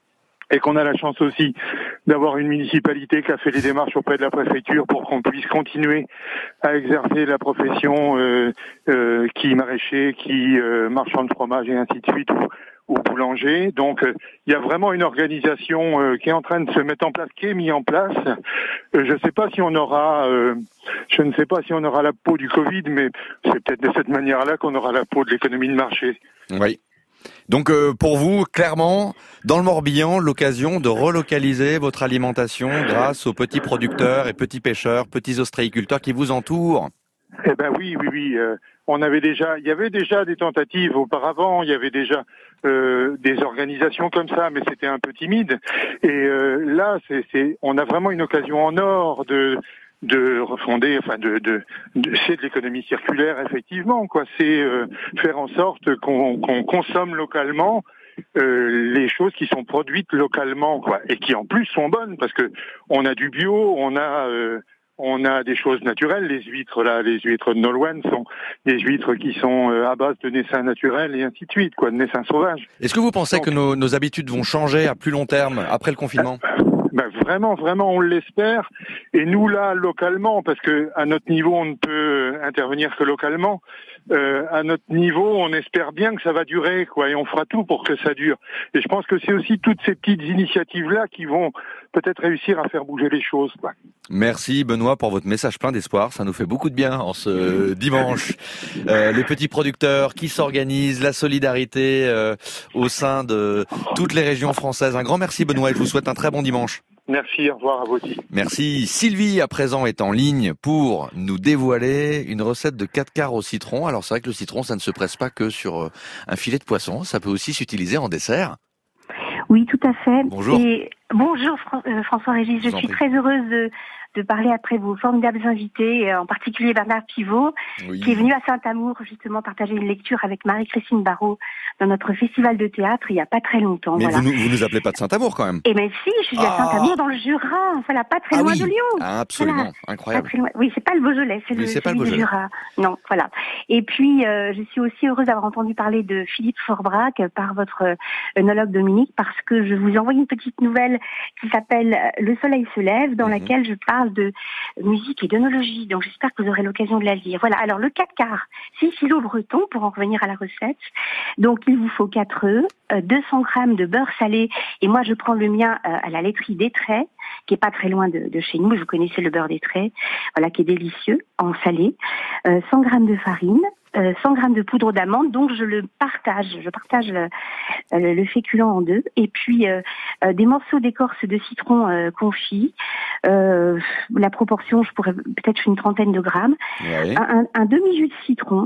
Et qu'on a la chance aussi d'avoir une municipalité qui a fait les démarches auprès de la préfecture pour qu'on puisse continuer à exercer la profession euh, euh, qui maraîcher, qui euh, marchand de fromage et ainsi de suite, ou, ou boulanger. Donc il euh, y a vraiment une organisation euh, qui est en train de se mettre en place, qui est mise en place. Euh, je ne sais pas si on aura, euh, je ne sais pas si on aura la peau du Covid, mais c'est peut-être de cette manière-là qu'on aura la peau de l'économie de marché. Oui. Donc euh, pour vous, clairement, dans le Morbihan, l'occasion de relocaliser votre alimentation grâce aux petits producteurs et petits pêcheurs, petits ostréiculteurs qui vous entourent. Eh ben oui, oui, oui. Euh, on avait déjà, il y avait déjà des tentatives auparavant. Il y avait déjà euh, des organisations comme ça, mais c'était un peu timide. Et euh, là, c'est, c'est, on a vraiment une occasion en or de de refonder, enfin de, de, de c'est de l'économie circulaire effectivement, quoi. C'est euh, faire en sorte qu'on, qu'on consomme localement euh, les choses qui sont produites localement, quoi, et qui en plus sont bonnes parce que on a du bio, on a euh, on a des choses naturelles. Les huîtres là, les huîtres de Nolwenn sont des huîtres qui sont euh, à base de naissains naturels et ainsi de suite, quoi, de naissains sauvages. Est-ce que vous pensez Donc, que nos, nos habitudes vont changer à plus long terme après le confinement ? Ben vraiment, vraiment, on l'espère. Et nous là, localement, parce que à notre niveau, on ne peut intervenir que localement. Euh, à notre niveau, on espère bien que ça va durer, quoi, et on fera tout pour que ça dure. Et je pense que c'est aussi toutes ces petites initiatives-là qui vont peut-être réussir à faire bouger les choses, quoi. Merci Benoît pour votre message plein d'espoir, ça nous fait beaucoup de bien en ce dimanche. Euh, les petits producteurs qui s'organisent, la solidarité euh, au sein de toutes les régions françaises. Un grand merci Benoît et je vous souhaite un très bon dimanche. Merci, au revoir à vous aussi. Merci. Sylvie, à présent, est en ligne pour nous dévoiler une recette de quatre quarts au citron. Alors, c'est vrai que le citron, ça ne se presse pas que sur un filet de poisson. Ça peut aussi s'utiliser en dessert. Oui, tout à fait. Bonjour. Et bonjour François-Régis. Je suis très heureuse de, de parler après vos formidables invités, en particulier Bernard Pivot, oui. qui est venu à Saint-Amour justement partager une lecture avec Marie-Christine Barrault dans notre festival de théâtre il n'y a pas très longtemps. Mais voilà. vous, nous, vous nous appelez pas de Saint-Amour quand même. Eh bien si, je suis ah. à Saint-Amour dans le Jura, voilà, pas très ah loin oui. de Lyon. Ah, absolument, voilà. incroyable. Pas oui, c'est pas le Beaujolais, c'est, le, c'est pas le, le Jura. Non, voilà. Et puis, euh, je suis aussi heureuse d'avoir entendu parler de Philippe Forbrac par votre œnologue Dominique, parce que je vous ai envoyé une petite nouvelle qui s'appelle Le soleil se lève, dans mmh. laquelle je parle de musique et d'œnologie. Donc j'espère que vous aurez l'occasion de la lire. Voilà, alors le quatre quarts, c'est silo breton, pour en revenir à la recette. Donc il vous faut quatre œufs, euh, deux cents grammes de beurre salé, et moi je prends le mien euh, à la laiterie d'Étreilles, qui est pas très loin de, de chez nous, vous connaissez le beurre d'Étreilles, voilà, qui est délicieux, en salé, euh, cent grammes de farine, euh, cent grammes de poudre d'amande, donc je le partage, je partage le, le, le féculent en deux, et puis euh, euh, des morceaux d'écorce de citron euh, confit, euh, la proportion, je pourrais peut-être une trentaine de grammes, ouais. un, un, un demi-jus de citron,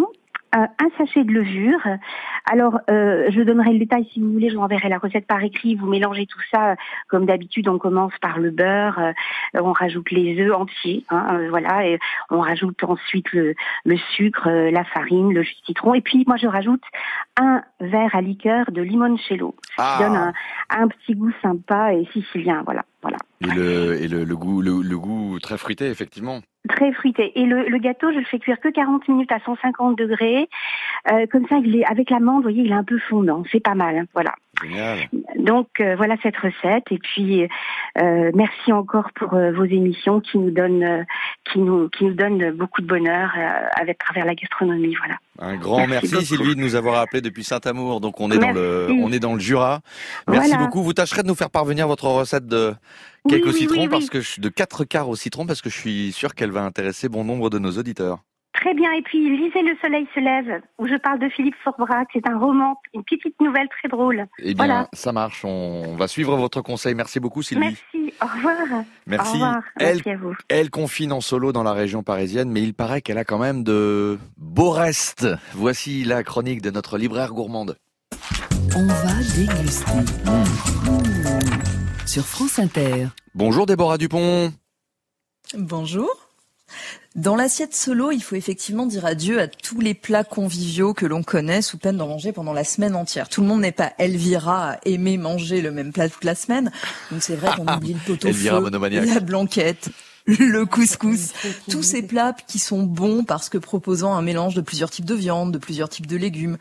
un, un sachet de levure. Alors, euh, je donnerai le détail si vous voulez, je vous enverrai la recette par écrit. Vous mélangez tout ça, comme d'habitude, on commence par le beurre, euh, on rajoute les œufs entiers, hein, euh, voilà, et on rajoute ensuite le, le sucre, euh, la farine, le jus de citron, et puis moi je rajoute un verre à liqueur de limoncello, ce ah. qui donne un, un petit goût sympa et sicilien, voilà, voilà. Et le, et le, le goût, le, le goût très fruité, effectivement. Très fruité. Et le, le gâteau, je le fais cuire que quarante minutes à cent cinquante degrés. Euh, comme ça, il est, avec l'amande, vous voyez, il est un peu fondant. C'est pas mal, hein, voilà. Génial. Donc, euh, voilà cette recette. Et puis, euh, merci encore pour euh, vos émissions qui nous donnent, euh, qui nous, qui nous donnent beaucoup de bonheur euh, avec travers la gastronomie, voilà. Un grand merci, merci Sylvie de nous avoir appelé depuis Saint-Amour. Donc on est merci. dans le, on est dans le Jura. Merci voilà. beaucoup. Vous tâcherez de nous faire parvenir votre recette de cake oui, au citron oui, oui, parce oui. que je, de quatre quarts au citron parce que je suis sûr qu'elle va intéresser bon nombre de nos auditeurs. Très bien. Et puis, lisez Le Soleil se lève, où je parle de Philippe Forbrac. C'est un roman, une petite nouvelle très drôle. Eh bien, voilà. Ça marche. On va suivre votre conseil. Merci beaucoup, Sylvie. Merci. Au revoir. Merci. Au revoir. Elle, Merci à vous. Elle confine en solo dans la région parisienne, mais il paraît qu'elle a quand même de beaux restes. Voici la chronique de notre libraire gourmande. On va déguster. Mmh. Mmh. Sur France Inter. Bonjour Déborah Dupont. Bonjour. Dans l'assiette solo, il faut effectivement dire adieu à tous les plats conviviaux que l'on connaît sous peine d'en manger pendant la semaine entière. Tout le monde n'est pas Elvira à aimer manger le même plat toute la semaine. Donc c'est vrai qu'on oublie le pot-au-feu, la blanquette, le couscous, tous ces plats qui sont bons parce que proposant un mélange de plusieurs types de viande, de plusieurs types de légumes.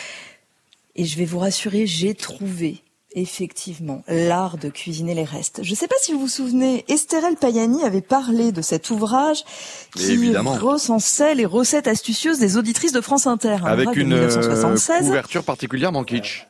Et je vais vous rassurer, j'ai trouvé effectivement l'art de cuisiner les restes. Je ne sais pas si vous vous souvenez, Estherelle Payani avait parlé de cet ouvrage qui Évidemment. recensait les recettes astucieuses des auditrices de France Inter. Avec une euh, couverture particulièrement kitsch.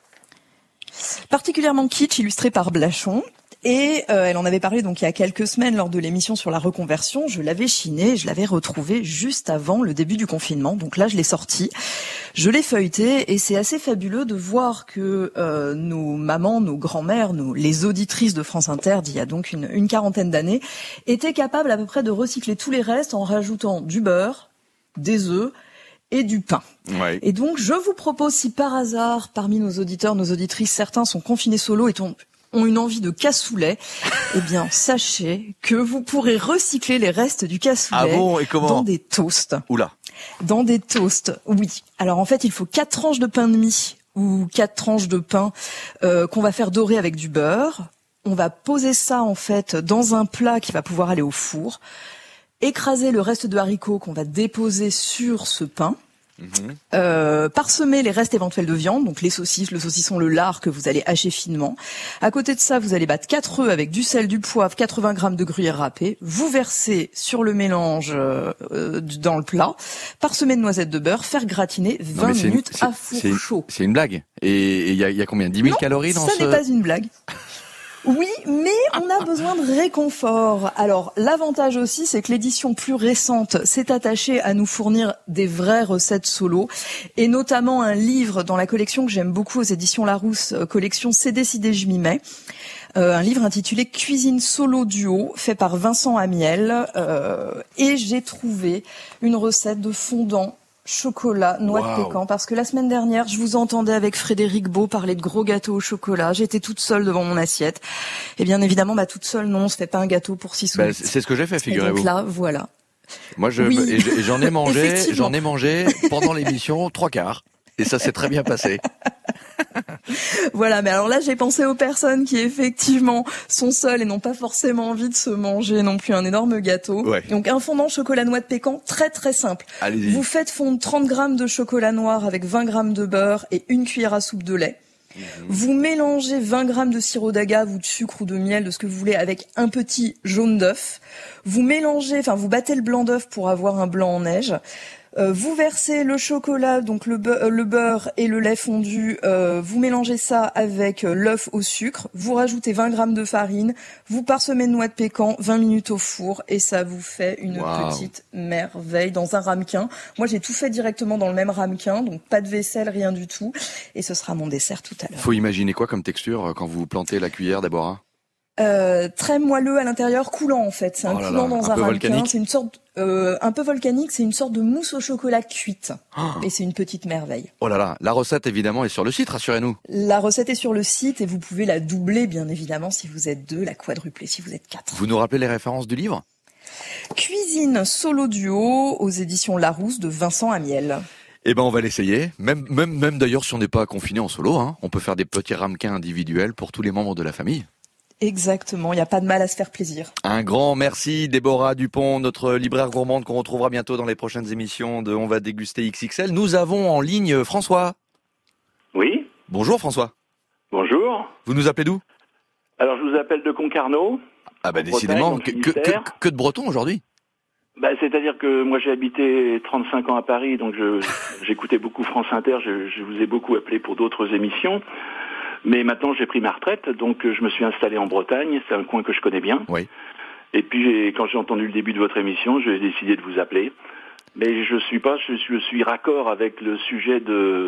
Particulièrement kitsch, illustrée par Blachon. Et euh, elle en avait parlé donc il y a quelques semaines lors de l'émission sur la reconversion. Je l'avais chiné, je l'avais retrouvé juste avant le début du confinement. Donc là, je l'ai sorti, je l'ai feuilleté et c'est assez fabuleux de voir que euh, nos mamans, nos grands-mères, nos, les auditrices de France Inter d'il y a donc une, une quarantaine d'années étaient capables à peu près de recycler tous les restes en rajoutant du beurre, des œufs et du pain. Ouais. Et donc, je vous propose, si par hasard, parmi nos auditeurs, nos auditrices, certains sont confinés solo et ont ont une envie de cassoulet, eh bien, sachez que vous pourrez recycler les restes du cassoulet ah bon, et comment dans des toasts. Oula. Dans des toasts, oui. Alors, en fait, il faut quatre tranches de pain de mie ou quatre tranches de pain euh, qu'on va faire dorer avec du beurre. On va poser ça, en fait, dans un plat qui va pouvoir aller au four. Écraser le reste de haricots qu'on va déposer sur ce pain. Mmh. Euh, parsemer les restes éventuels de viande, donc les saucisses, le saucisson, le lard que vous allez hacher finement. À côté de ça, vous allez battre quatre œufs avec du sel, du poivre, quatre-vingts grammes de gruyère râpée. Vous versez sur le mélange euh, dans le plat, parsemer de noisettes de beurre, faire gratiner vingt non, minutes une, à four c'est, chaud. C'est une blague. Et il y a, y a combien dix mille non, calories dans ça ce... ça n'est pas une blague. Oui, mais on a besoin de réconfort. Alors, l'avantage aussi, c'est que l'édition plus récente s'est attachée à nous fournir des vraies recettes solo, et notamment un livre dans la collection que j'aime beaucoup aux éditions Larousse, collection C'est décidé, je m'y mets. Euh, un livre intitulé Cuisine solo duo, fait par Vincent Amiel, euh, et j'ai trouvé une recette de fondant chocolat, noix wow. de pécan, parce que la semaine dernière, je vous entendais avec Frédéric Beau parler de gros gâteaux au chocolat. J'étais toute seule devant mon assiette. Et bien évidemment, bah toute seule, non, on se fait pas un gâteau pour six sous. Bah, c'est ce que j'ai fait, figurez-vous. Donc là, voilà. Moi, je, oui. et j'en ai mangé, j'en ai mangé pendant l'émission trois quarts. Et ça s'est très bien passé. Voilà, mais alors là, j'ai pensé aux personnes qui, effectivement, sont seules et n'ont pas forcément envie de se manger non plus un énorme gâteau. Ouais. Donc, un fondant chocolat noix de pécan, très très simple. Allez-y. Vous faites fondre trente grammes de chocolat noir avec vingt grammes de beurre et une cuillère à soupe de lait. Mmh. Vous mélangez vingt grammes de sirop d'agave ou de sucre ou de miel, de ce que vous voulez, avec un petit jaune d'œuf. Vous mélangez, enfin, vous battez le blanc d'œuf pour avoir un blanc en neige. Euh, vous versez le chocolat, donc le, be- le beurre et le lait fondu, euh, vous mélangez ça avec euh, l'œuf au sucre, vous rajoutez vingt grammes de farine, vous parsemez de noix de pécan, vingt minutes au four, et ça vous fait une wow. petite merveille dans un ramequin. Moi, j'ai tout fait directement dans le même ramequin, donc pas de vaisselle, rien du tout, et ce sera mon dessert tout à l'heure. Faut imaginer quoi comme texture quand vous plantez la cuillère, Déborah ? Euh, très moelleux à l'intérieur, coulant en fait. C'est un oh là coulant là, dans un un, peu ramequin. volcanique. C'est une sorte, euh, un peu volcanique. C'est une sorte de mousse au chocolat cuite. Oh. Et c'est une petite merveille. Oh là là, la recette évidemment est sur le site, rassurez-nous. La recette est sur le site et vous pouvez la doubler bien évidemment si vous êtes deux, la quadrupler si vous êtes quatre. Vous nous rappelez les références du livre ? Cuisine solo duo aux éditions Larousse de Vincent Amiel. Eh ben on va l'essayer. Même même même d'ailleurs si on n'est pas confiné en solo, hein, on peut faire des petits ramequins individuels pour tous les membres de la famille. Exactement, il n'y a pas de mal à se faire plaisir. Un grand merci Déborah Dupont, notre libraire gourmande qu'on retrouvera bientôt dans les prochaines émissions de On va déguster X X L. Nous avons en ligne François. Oui. Bonjour François. Bonjour. Vous nous appelez d'où ? Alors je vous appelle de Concarneau. Ah bah décidément, Bretagne, que, que, que de Bretons aujourd'hui. Bah, c'est-à-dire que moi j'ai habité trente-cinq ans à Paris, donc je, j'écoutais beaucoup France Inter, je, je vous ai beaucoup appelé pour d'autres émissions. Mais maintenant, j'ai pris ma retraite, donc je me suis installé en Bretagne. C'est un coin que je connais bien. Oui. Et puis, j'ai, quand j'ai entendu le début de votre émission, j'ai décidé de vous appeler. Mais je suis pas, je suis, je suis raccord avec le sujet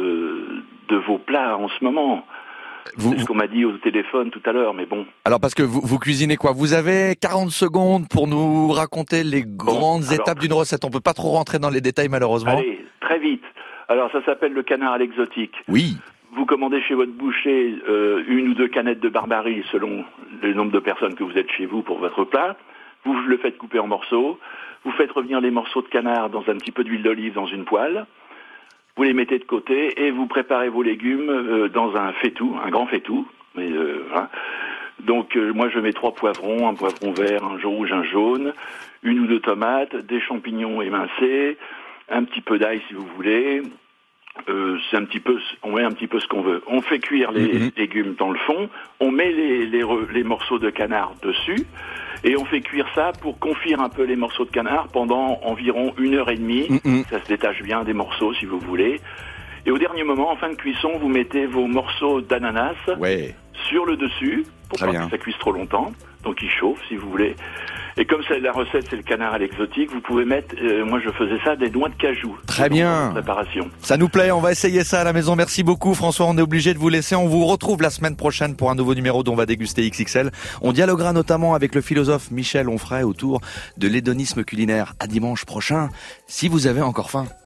de de vos plats en ce moment. Vous, c'est ce qu'on m'a dit au téléphone tout à l'heure, mais bon. Alors, parce que vous, vous cuisinez quoi ? Vous avez quarante secondes pour nous raconter les grandes bon, alors, étapes d'une recette. On peut pas trop rentrer dans les détails, malheureusement. Allez, très vite. Alors, ça s'appelle le canard à l'exotique. Oui. Vous commandez chez votre boucher euh, une ou deux canettes de barbarie selon le nombre de personnes que vous êtes chez vous pour votre plat. Vous le faites couper en morceaux. Vous faites revenir les morceaux de canard dans un petit peu d'huile d'olive dans une poêle. Vous les mettez de côté et vous préparez vos légumes euh, dans un faitout, un grand faitout. Mais, euh, hein. Donc euh, moi je mets trois poivrons, un poivron vert, un rouge, un jaune, une ou deux tomates, des champignons émincés, un petit peu d'ail si vous voulez. Euh, c'est un petit peu, on met un petit peu ce qu'on veut. On fait cuire les mmh. légumes dans le fond, on met les, les, les morceaux de canard dessus, et on fait cuire ça pour confire un peu les morceaux de canard pendant environ une heure et demie. Mmh. Ça se détache bien des morceaux si vous voulez. Et au dernier moment, en fin de cuisson, vous mettez vos morceaux d'ananas ouais. sur le dessus, pour Très pas bien. que ça cuise trop longtemps. Donc il chauffe si vous voulez. Et comme c'est la recette, c'est le canard à l'exotique, vous pouvez mettre, euh, moi je faisais ça, des noix de cajou. Très bien. Préparation. Ça nous plaît, on va essayer ça à la maison. Merci beaucoup François, on est obligé de vous laisser. On vous retrouve la semaine prochaine pour un nouveau numéro dont on va déguster X X L. On dialoguera notamment avec le philosophe Michel Onfray autour de l'hédonisme culinaire. À dimanche prochain, si vous avez encore faim.